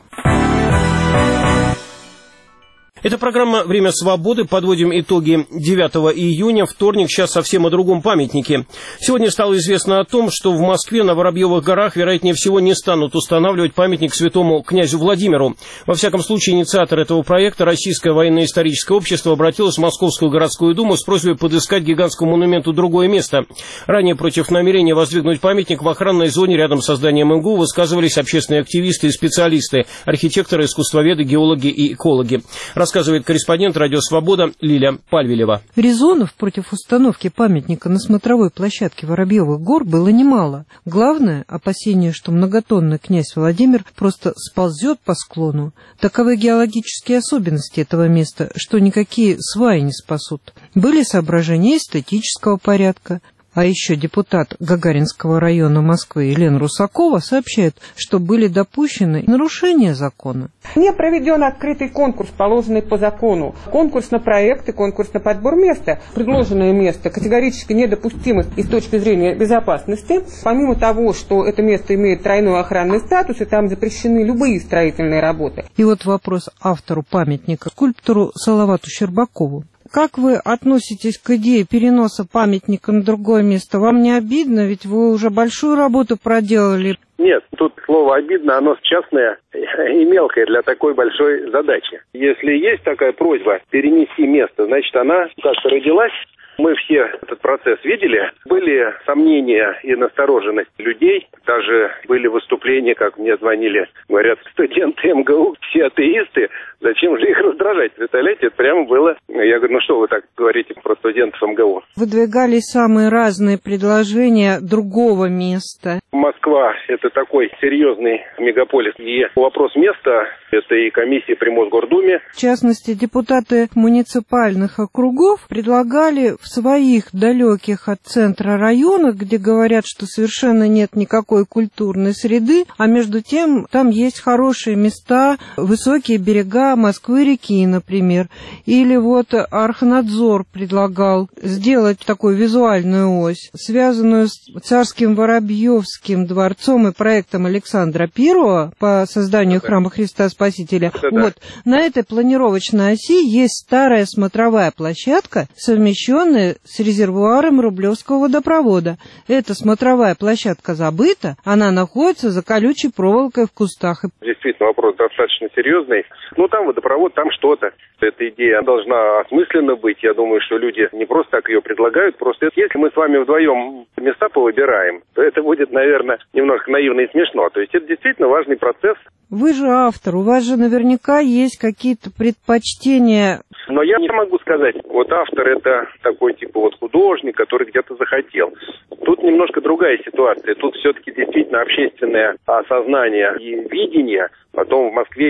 Это программа «Время свободы». Подводим итоги девятого июня, вторник. Сейчас совсем о другом памятнике. Сегодня стало известно о том, что в Москве на Воробьевых горах, вероятнее всего, не станут устанавливать памятник святому князю Владимиру. Во всяком случае, инициатор этого проекта, Российское военно-историческое общество, обратилось в Московскую городскую думу с просьбой подыскать гигантскому монументу другое место. Ранее против намерения воздвигнуть памятник в охранной зоне рядом с зданием эм гэ у высказывались общественные активисты и специалисты, архитекторы, искусствоведы, геологи и экологи. Рассказывает корреспондент «Радио Свобода» Лиля Пальвелева. Резонов против установки памятника на смотровой площадке Воробьевых гор было немало. Главное – опасение, что многотонный князь Владимир просто сползет по склону. Таковы геологические особенности этого места, что никакие сваи не спасут. Были соображения эстетического порядка. А еще депутат Гагаринского района Москвы Елена Русакова сообщает, что были допущены нарушения закона. Не проведен открытый конкурс, положенный по закону. Конкурс на проект и конкурс на подбор места. Предложенное место категорически недопустимо и с точки зрения безопасности. Помимо того, что это место имеет тройной охранный статус, и там запрещены любые строительные работы. И вот вопрос автору памятника, скульптору Салавату Щербакову. Как вы относитесь к идее переноса памятника на другое место? Вам не обидно, ведь вы уже большую работу проделали? Нет, тут слово «обидно», оно частное и мелкое для такой большой задачи. Если есть такая просьба перенести место, значит, она как-то родилась. Мы все этот процесс видели. Были сомнения и настороженность людей. Даже были выступления, как мне звонили, говорят, студенты эм гэ у, все атеисты. Зачем же их раздражать? Представляете, это прямо было. Я говорю, ну что вы так говорите про студентов эм гэ у? Выдвигались самые разные предложения другого места. Москва – это такой серьезный мегаполис. И вопрос места – это и комиссия при Мосгордуме. В частности, депутаты муниципальных округов предлагали в своих далеких от центра районах, где говорят, что совершенно нет никакой культурной среды, а между тем там есть хорошие места, высокие берега Москвы-реки, например. Или вот Архнадзор предлагал сделать такую визуальную ось, связанную с царским Воробьевским дворцом и проектом Александра Первого по созданию храма Христа Спасителя. Да, вот да. На этой планировочной оси есть старая смотровая площадка, совмещенная с резервуаром Рублевского водопровода. Эта смотровая площадка забыта, она находится за колючей проволокой в кустах. Действительно, вопрос достаточно серьезный. Ну, там водопровод, там что-то. Эта идея должна осмысленно быть. Я думаю, что люди не просто так ее предлагают. Просто если мы с вами вдвоем места повыбираем, то это будет, наверное, немножко наивно и смешно. То есть это действительно важный процесс. Вы же автор, у вас же наверняка есть какие-то предпочтения. Но я не могу сказать, вот автор это такой типа вот художник, который где-то захотел. Тут немножко другая ситуация. Тут все-таки действительно общественное осознание и видение. Потом в Москве есть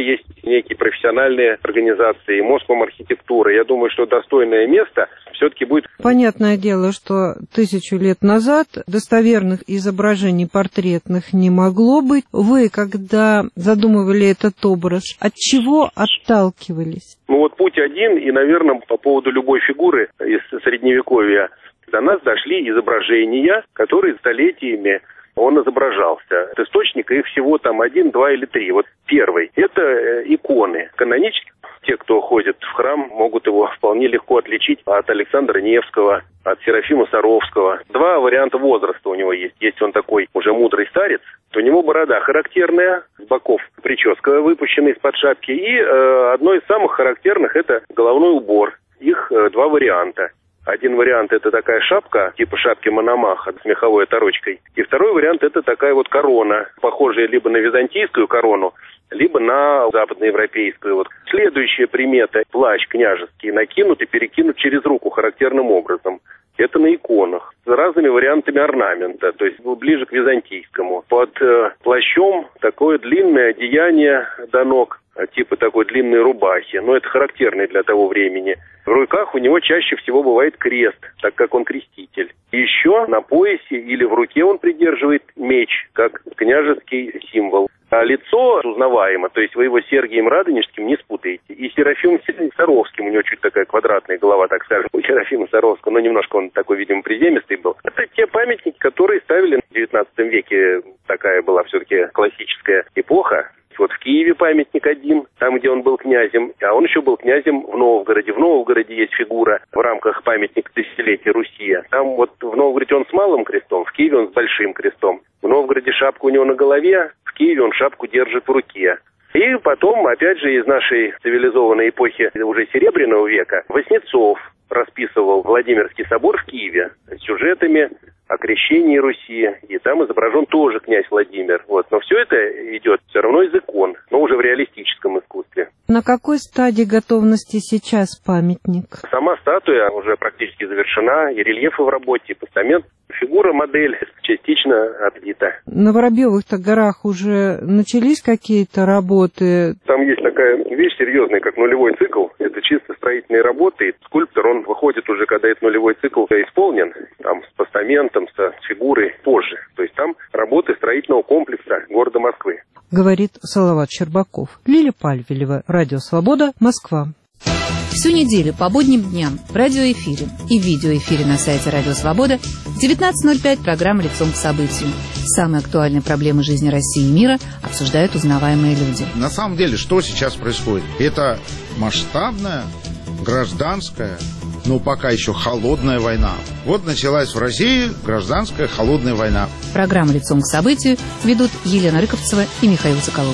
некие профессиональные организации, Москомархитектура. Я думаю, что достойное место все-таки будет... Понятное дело, что тысячу лет назад достоверных изображений портретных не могло быть. Вы, когда задумывали этот образ, от чего отталкивались? Ну вот путь один, и, наверное, по поводу любой фигуры из Средневековья до нас дошли изображения, которые столетиями он изображался. От источника их всего там один, два или три. Вот первый – это иконы. Канонически те, кто ходит в храм, могут его вполне легко отличить от Александра Невского, от Серафима Саровского. Два варианта возраста у него есть. Если он такой уже мудрый старец, то у него борода характерная, с боков прическа выпущенная из-под шапки. И э, одно из самых характерных – это головной убор. Их э, два варианта. Один вариант – это такая шапка, типа шапки Мономаха с меховой оторочкой. И второй вариант – это такая вот корона, похожая либо на византийскую корону, либо на западноевропейскую. Вот. Следующая примета – плащ княжеский, накинут и перекинут через руку характерным образом. Это на иконах, с разными вариантами орнамента, то есть ближе к византийскому. Под э, плащом такое длинное одеяние до ног, типа такой длинной рубахи, но это характерно для того времени. В руках у него чаще всего бывает крест, так как он креститель. Еще на поясе или в руке он придерживает меч, как княжеский символ. А лицо узнаваемо, то есть вы его с Сергием Радонежским не спутаете. И Серафимом Саровским, у него чуть такая квадратная голова, так скажем, у Серафима Саровского, но немножко он такой, видимо, приземистый был. Это те памятники, которые ставили в девятнадцатом веке, такая была все-таки классическая эпоха. Вот в Киеве памятник один, там, где он был князем, а он еще был князем в Новгороде. В Новгороде есть фигура в рамках памятника тысячелетия Руси. Там вот в Новгороде он с малым крестом, в Киеве он с большим крестом. В Новгороде шапка у него на голове, в Киеве он шапку держит в руке. И потом, опять же, из нашей цивилизованной эпохи уже Серебряного века Васнецов расписывал Владимирский собор в Киеве с сюжетами о крещении Руси, и там изображен тоже князь Владимир. Вот. Но все это идет все равно из икон, но уже в реалистическом искусстве. На какой стадии готовности сейчас памятник? Сама статуя уже практически завершена, и рельефы в работе, и постамент. Фигура, модель частично отлита. На Воробьевых-то горах уже начались какие-то работы? Там есть такая вещь серьезная, как нулевой цикл. Это чисто строительные работы. И скульптор, он выходит уже, когда этот нулевой цикл исполнен, там с постаментом, с фигурой позже. То есть там работы строительного комплекса города Москвы. Говорит Салават Щербаков. Лиля Пальвелева, Радио Свобода, Москва. Всю неделю по будним дням в радиоэфире и в видеоэфире на сайте Радио Свобода в девятнадцать ноль пять программа «Лицом к событию». Самые актуальные проблемы жизни России и мира обсуждают узнаваемые люди. На самом деле, что сейчас происходит? Это масштабная, гражданская, но пока еще холодная война. Вот началась в России гражданская холодная война. Программу «Лицом к событию» ведут Елена Рыковцева и Михаил Соколов.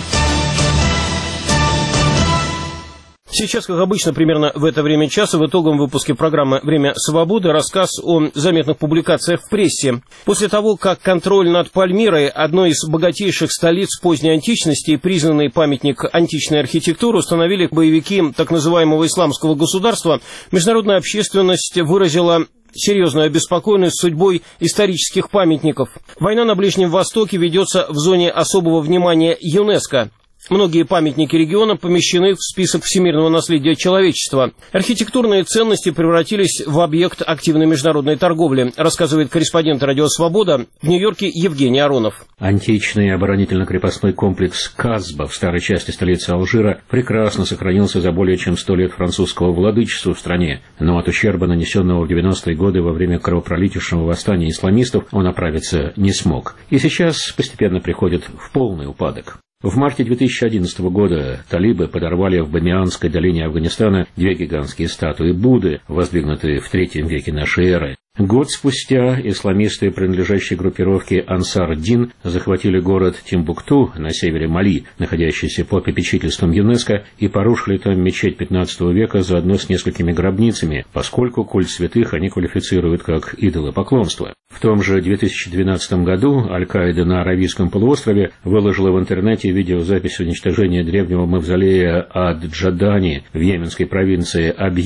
Сейчас, как обычно, примерно в это время часа в итоговом выпуске программы «Время свободы» рассказ о заметных публикациях в прессе. После того, как контроль над Пальмирой, одной из богатейших столиц поздней античности и признанный памятник античной архитектуры, установили боевики так называемого исламского государства, международная общественность выразила серьезную обеспокоенность судьбой исторических памятников. Война на Ближнем Востоке ведется в зоне особого внимания ЮНЕСКО. Многие памятники региона помещены в список всемирного наследия человечества. Архитектурные ценности превратились в объект активной международной торговли, рассказывает корреспондент «Радио Свобода» в Нью-Йорке Евгений Аронов. Античный оборонительно-крепостной комплекс Казба в старой части столицы Алжира прекрасно сохранился за более чем сто лет французского владычества в стране, но от ущерба, нанесенного в девяностые годы во время кровопролития восстания исламистов, он оправиться не смог. И сейчас постепенно приходит в полный упадок. В марте две тысячи одиннадцатого года талибы подорвали в Бамианской долине Афганистана две гигантские статуи Будды, воздвигнутые в третьем веке нашей эры. Год спустя исламисты, принадлежащие группировке Ансар-Дин, захватили город Тимбукту на севере Мали, находящийся под попечительством ЮНЕСКО, и порушили там мечеть пятнадцатого века заодно с несколькими гробницами, поскольку культ святых они квалифицируют как идолопоклонство. В том же две тысячи двенадцатом году Аль-Каида на Аравийском полуострове выложила в интернете видеозапись уничтожения древнего мавзолея Ад-Джадани в йеменской провинции Абьян.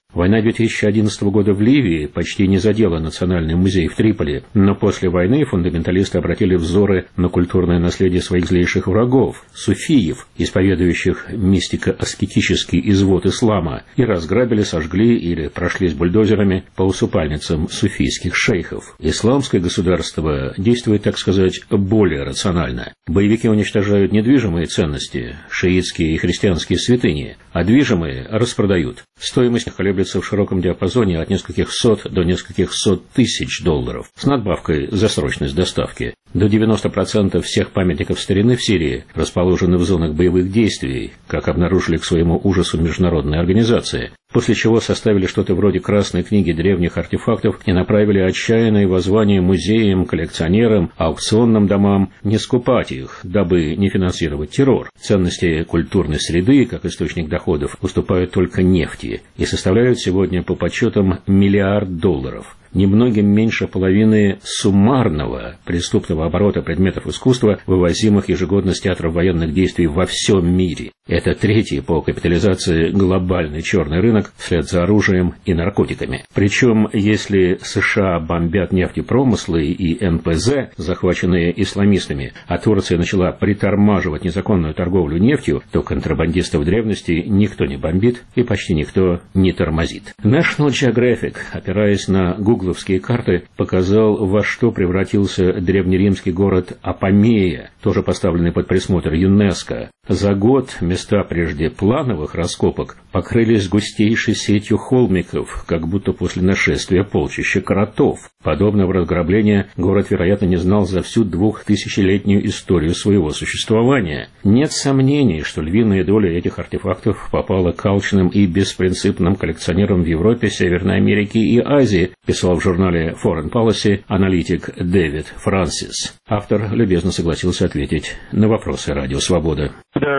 Война две тысячи одиннадцатого года в Ливии почти не задела Национальный музей в Триполи, но после войны фундаменталисты обратили взоры на культурное наследие своих злейших врагов – суфиев, исповедующих мистико-аскетический извод ислама, и разграбили, сожгли или прошлись бульдозерами по усыпальницам суфийских шейхов. Исламское государство действует, так сказать, более рационально. Боевики уничтожают недвижимые ценности, шиитские и христианские святыни, а движимые распродают. Стоимость колеблется в широком диапазоне от нескольких сот до нескольких сот тысяч долларов, с надбавкой за срочность доставки. До девяноста процентов всех памятников старины в Сирии расположены в зонах боевых действий, как обнаружили к своему ужасу международные организации, после чего составили что-то вроде красной книги древних артефактов и направили отчаянные воззвания музеям, коллекционерам, аукционным домам не скупать их, дабы не финансировать террор. Ценности культурной среды, как источник доходов, уступают только нефти и составляют сегодня по подсчетам миллиард долларов. Немногим меньше половины суммарного преступного оборота предметов искусства, вывозимых ежегодно с театров военных действий во всем мире. Это третий по капитализации глобальный черный рынок вслед за оружием и наркотиками. Причем, если США бомбят нефтепромыслы и эн пэ зэ, захваченные исламистами, а Турция начала притормаживать незаконную торговлю нефтью, то контрабандистов древности никто не бомбит и почти никто не тормозит. National Geographic, опираясь на гугловские карты, показал, во что превратился древнеримский город Апамея, тоже поставленный под присмотр ЮНЕСКО. За год места прежде плановых раскопок покрылись густейшей сетью холмиков, как будто после нашествия полчища кротов. Подобного разграбления город, вероятно, не знал за всю двухтысячелетнюю историю своего существования. Нет сомнений, что львиная доля этих артефактов попала к алчным и беспринципным коллекционерам в Европе, Северной Америке и Азии, писал в журнале Foreign Policy аналитик Дэвид Франсис. Автор любезно согласился ответить на вопросы «Радио Свобода».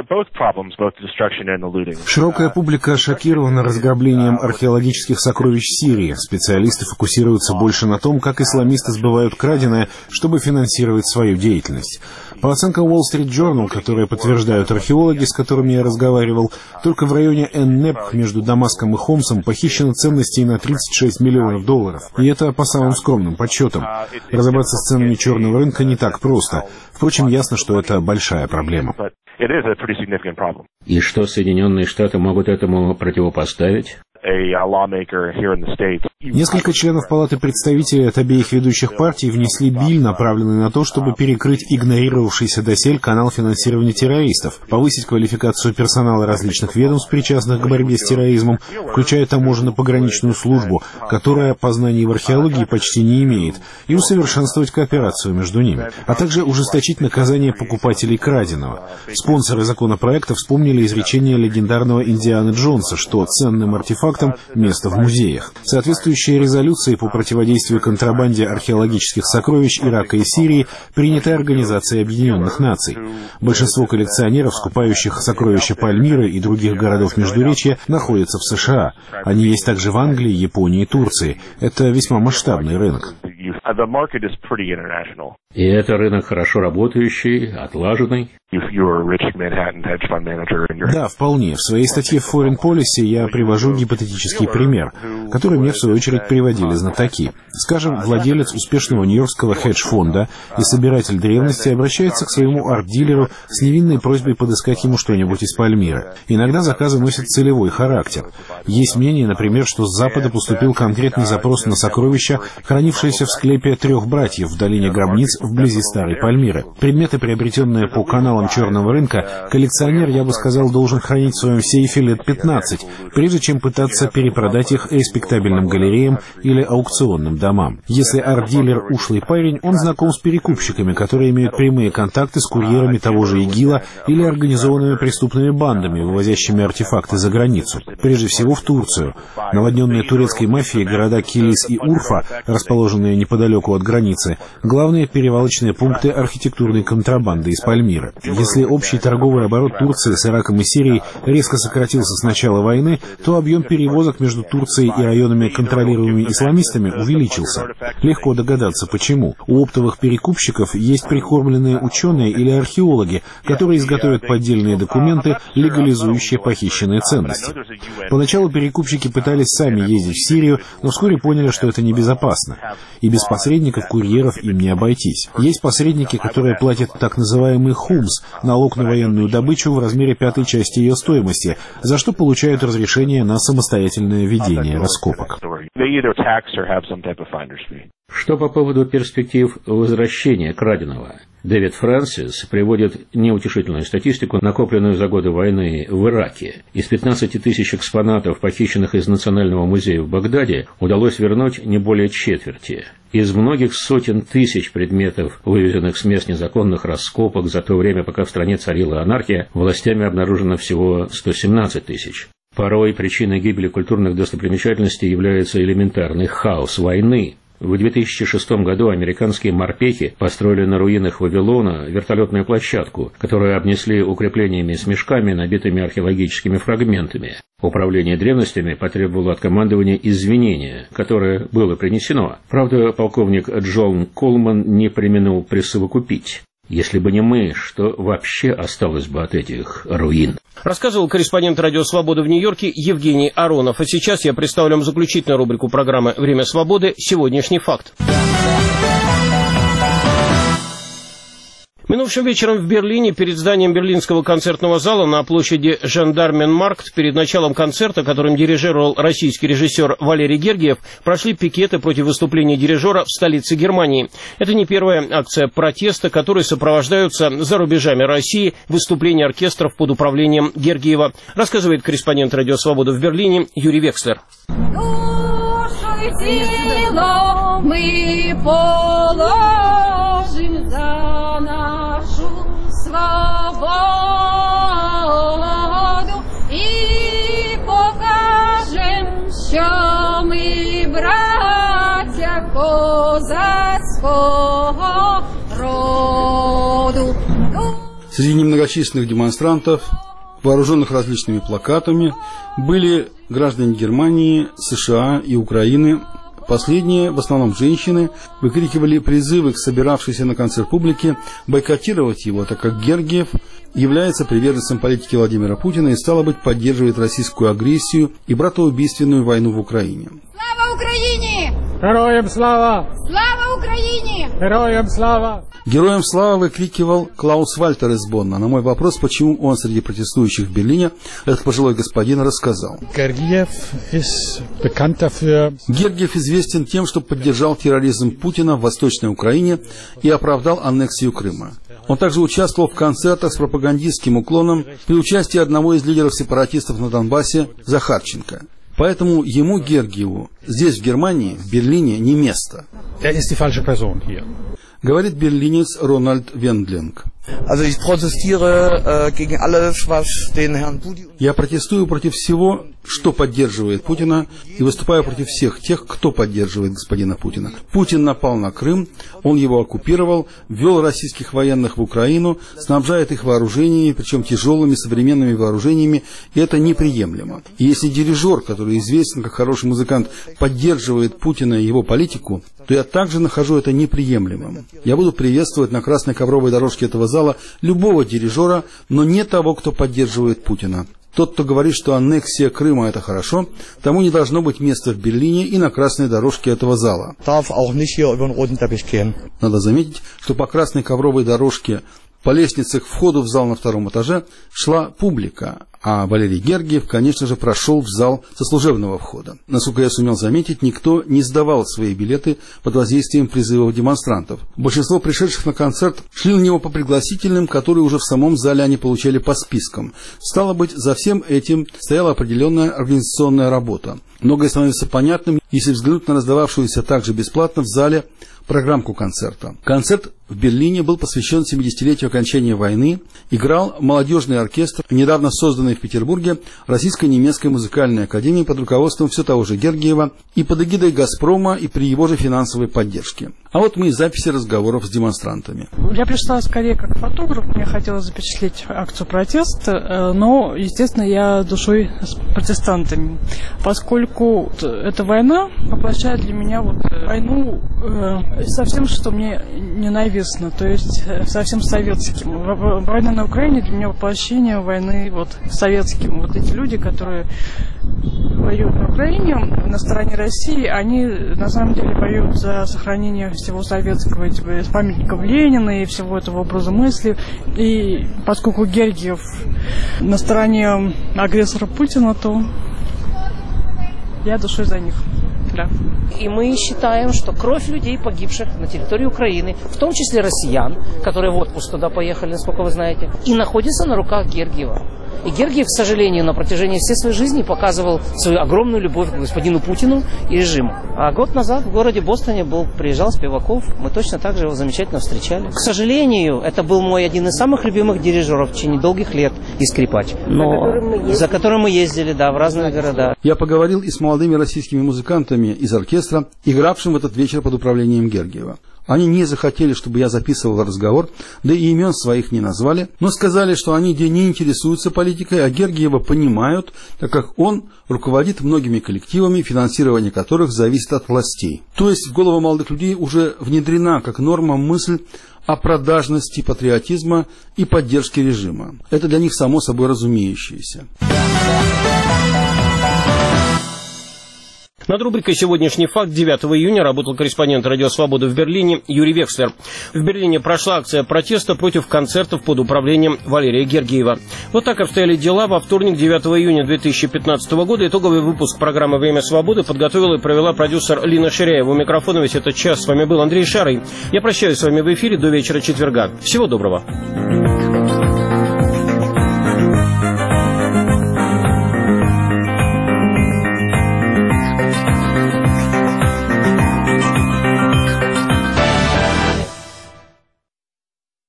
Широкая публика шокирована разграблением археологических сокровищ Сирии. Специалисты фокусируются больше на том, как исламисты сбывают краденое, чтобы финансировать свою деятельность. По оценкам Wall Street Journal, которые подтверждают археологи, с которыми я разговаривал, только в районе Эн-Небх между Дамаском и Хомсом похищено ценностей на тридцать шесть миллионов долларов. И это по самым скромным подсчетам. Разобраться с ценами черного рынка не так просто. Впрочем, ясно, что это большая проблема. И что Соединенные Штаты могут этому противопоставить? Несколько членов Палаты представителей от обеих ведущих партий внесли билл, направленный на то, чтобы перекрыть игнорировавшийся доселе канал финансирования террористов, повысить квалификацию персонала различных ведомств, причастных к борьбе с терроризмом, включая таможенно-пограничную службу, которая познаний в археологии почти не имеет, и усовершенствовать кооперацию между ними, а также ужесточить наказание покупателей краденого. Спонсоры законопроекта вспомнили изречение легендарного Индианы Джонса, что ценным артефактом место в музеях. Соответствующие резолюции по противодействию контрабанде археологических сокровищ Ирака и Сирии приняты Организацией Объединенных Наций. Большинство коллекционеров, скупающих сокровища Пальмиры и других городов Междуречья, находятся в США. Они есть также в Англии, Японии и Турции. Это весьма масштабный рынок. И это рынок хорошо работающий, отлаженный? Да, вполне. В своей статье в Foreign Policy я привожу гипотетический пример, который мне в свою очередь приводили знатоки. Скажем, владелец успешного нью-йоркского хедж-фонда и собиратель древности обращается к своему арт-дилеру с невинной просьбой подыскать ему что-нибудь из Пальмиры. Иногда заказы носят целевой характер. Есть мнение, например, что с Запада поступил конкретный запрос на сокровища, хранившиеся в склепе трех братьев в долине гробниц вблизи Старой Пальмиры. Предметы, приобретенные по каналам черного рынка, коллекционер, я бы сказал, должен хранить в своем сейфе лет пятнадцать, прежде чем пытаться перепродать их респектабельным галереям или аукционным домам. Если арт-дилер ушлый парень, он знаком с перекупщиками, которые имеют прямые контакты с курьерами того же ИГИЛа или организованными преступными бандами, вывозящими артефакты за границу. Прежде всего в Турцию. Наводненные турецкой мафией города Килис и Урфа, расположенные неподалеку неподалеку от границы, главные перевалочные пункты архитектурной контрабанды из Пальмиры. Если общий торговый оборот Турции с Ираком и Сирией резко сократился с начала войны, то объем перевозок между Турцией и районами, контролируемыми исламистами, увеличился. Легко догадаться, почему. У оптовых перекупщиков есть прикормленные ученые или археологи, которые изготовят поддельные документы, легализующие похищенные ценности. Поначалу перекупщики пытались сами ездить в Сирию, но вскоре поняли, что это небезопасно. И без посредников, курьеров им не обойтись. Есть посредники, которые платят так называемый хумс, налог на военную добычу в размере пятой части ее стоимости, за что получают разрешение на самостоятельное ведение раскопок. Что по поводу перспектив возвращения краденого? Дэвид Фрэнсис приводит неутешительную статистику, накопленную за годы войны в Ираке. Из пятнадцати тысяч экспонатов, похищенных из Национального музея в Багдаде, удалось вернуть не более четверти. Из многих сотен тысяч предметов, вывезенных с мест незаконных раскопок за то время, пока в стране царила анархия, властями обнаружено всего сто семнадцать тысяч. Порой причиной гибели культурных достопримечательностей является элементарный хаос войны. В две тысячи шестом году американские морпехи построили на руинах Вавилона вертолетную площадку, которую обнесли укреплениями с мешками, набитыми археологическими фрагментами. Управление древностями потребовало от командования извинения, которое было принесено. Правда, полковник Джон Колман не преминул присовокупить: если бы не мы, что вообще осталось бы от этих руин? Рассказывал корреспондент «Радио Свобода» в Нью-Йорке Евгений Аронов. А сейчас я представлю вам заключительную рубрику программы «Время свободы. Сегодняшний факт». Минувшим вечером в Берлине перед зданием Берлинского концертного зала на площади Жандарменмаркт перед началом концерта, которым дирижировал российский режиссер Валерий Гергиев, прошли пикеты против выступления дирижера в столице Германии. Это не первая акция протеста, которой сопровождаются за рубежами России выступления оркестров под управлением Гергиева, рассказывает корреспондент «Радио Свобода» в Берлине Юрий Векслер. Душу и тело мы положим за нашу свободу и покажем, що ми братья козацького роду. Среди немногочисленных демонстрантов, вооруженных различными плакатами, были граждане Германии, США и Украины. Последние, в основном женщины, выкрикивали призывы к собиравшейся на концерт публике бойкотировать его, так как Гергиев является приверженцем политики Владимира Путина и, стало быть, поддерживает российскую агрессию и братоубийственную войну в Украине. Слава Украине! Героям слава! Слава Украине! Героям слава! Героям слава выкрикивал Клаус Вальтер из Бонна. На мой вопрос, почему он среди протестующих в Берлине, этот пожилой господин рассказал. Гергиев известен тем, что поддержал терроризм Путина в Восточной Украине и оправдал аннексию Крыма. Он также участвовал в концертах с пропагандистским уклоном при участии одного из лидеров сепаратистов на Донбассе Захарченко. Поэтому ему, Гергиеву, здесь, в Германии, в Берлине, не место. Говорит берлинец Рональд Вендлинг. Я протестую против всего, что поддерживает Путина, и выступаю против всех тех, кто поддерживает господина Путина. Путин напал на Крым, он его оккупировал, ввел российских военных в Украину, снабжает их вооружениями, причем тяжелыми современными вооружениями, и это неприемлемо. И если дирижер, который известен как хороший музыкант, поддерживает Путина и его политику, то я также нахожу это неприемлемым. Я буду приветствовать на красной ковровой дорожке этого зала любого дирижера, но не того, кто поддерживает Путина. Тот, кто говорит, что аннексия Крыма – это хорошо, тому не должно быть места в Берлине и на красной дорожке этого зала. Надо заметить, что по красной ковровой дорожке по лестнице к входу в зал на втором этаже шла публика, а Валерий Гергиев, конечно же, прошел в зал со служебного входа. Насколько я сумел заметить, никто не сдавал свои билеты под воздействием призывов демонстрантов. Большинство пришедших на концерт шли на него по пригласительным, которые уже в самом зале они получали по спискам. Стало быть, за всем этим стояла определенная организационная работа. Многое становится понятным, если взглянуть на раздававшуюся также бесплатно в зале программку концерта. Концерт в Берлине был посвящен семидесятилетию окончания войны. Играл молодежный оркестр, недавно созданный созданной в Петербурге Российско-немецкой музыкальной академией под руководством все того же Гергиева и под эгидой «Газпрома» и при его же финансовой поддержке. А вот мы и записи разговоров с демонстрантами. Я пришла скорее как фотограф, мне хотелось запечатлеть акцию протеста, но, естественно, я душой с протестантами, поскольку эта война воплощает для меня вот войну э, со всем, что мне ненавистно, то есть со всем советским. Война на Украине для меня воплощение войны вот советским. Вот эти люди, которые воюют на Украине, на стороне России, они на самом деле воюют за сохранение всего советского, этих памятников Ленина и всего этого образа мысли. И поскольку Гергиев на стороне агрессора Путина, то я душой за них. Да. И мы считаем, что кровь людей, погибших на территории Украины, в том числе россиян, которые в отпуск туда поехали, насколько вы знаете, и находится на руках Гергиева. И Гергиев, к сожалению, на протяжении всей своей жизни показывал свою огромную любовь к господину Путину и режиму. А год назад в городе Бостоне был, приезжал Спиваков, мы точно так же его замечательно встречали. К сожалению, это был мой один из самых любимых дирижеров в течение долгих лет и скрипач. Но за которым мы ездили, да, в разные города. Я поговорил и с молодыми российскими музыкантами из оркестра, игравшим в этот вечер под управлением Гергиева. Они не захотели, чтобы я записывал разговор, да и имен своих не назвали, но сказали, что они не интересуются политикой, а Гергиева понимают, так как он руководит многими коллективами, финансирование которых зависит от властей. То есть в голову молодых людей уже внедрена как норма мысль о продажности патриотизма и поддержке режима. Это для них само собой разумеющееся. Над рубрикой «Сегодняшний факт» девятого июня работал корреспондент «Радио Свобода» в Берлине Юрий Векслер. В Берлине прошла акция протеста против концертов под управлением Валерия Гергиева. Вот так обстояли дела во вторник, девятого июня две тысячи пятнадцатого года. Итоговый выпуск программы «Время свободы» подготовила и провела продюсер Лина Ширяева. У микрофона весь этот час с вами был Андрей Шарый. Я прощаюсь с вами в эфире до вечера четверга. Всего доброго.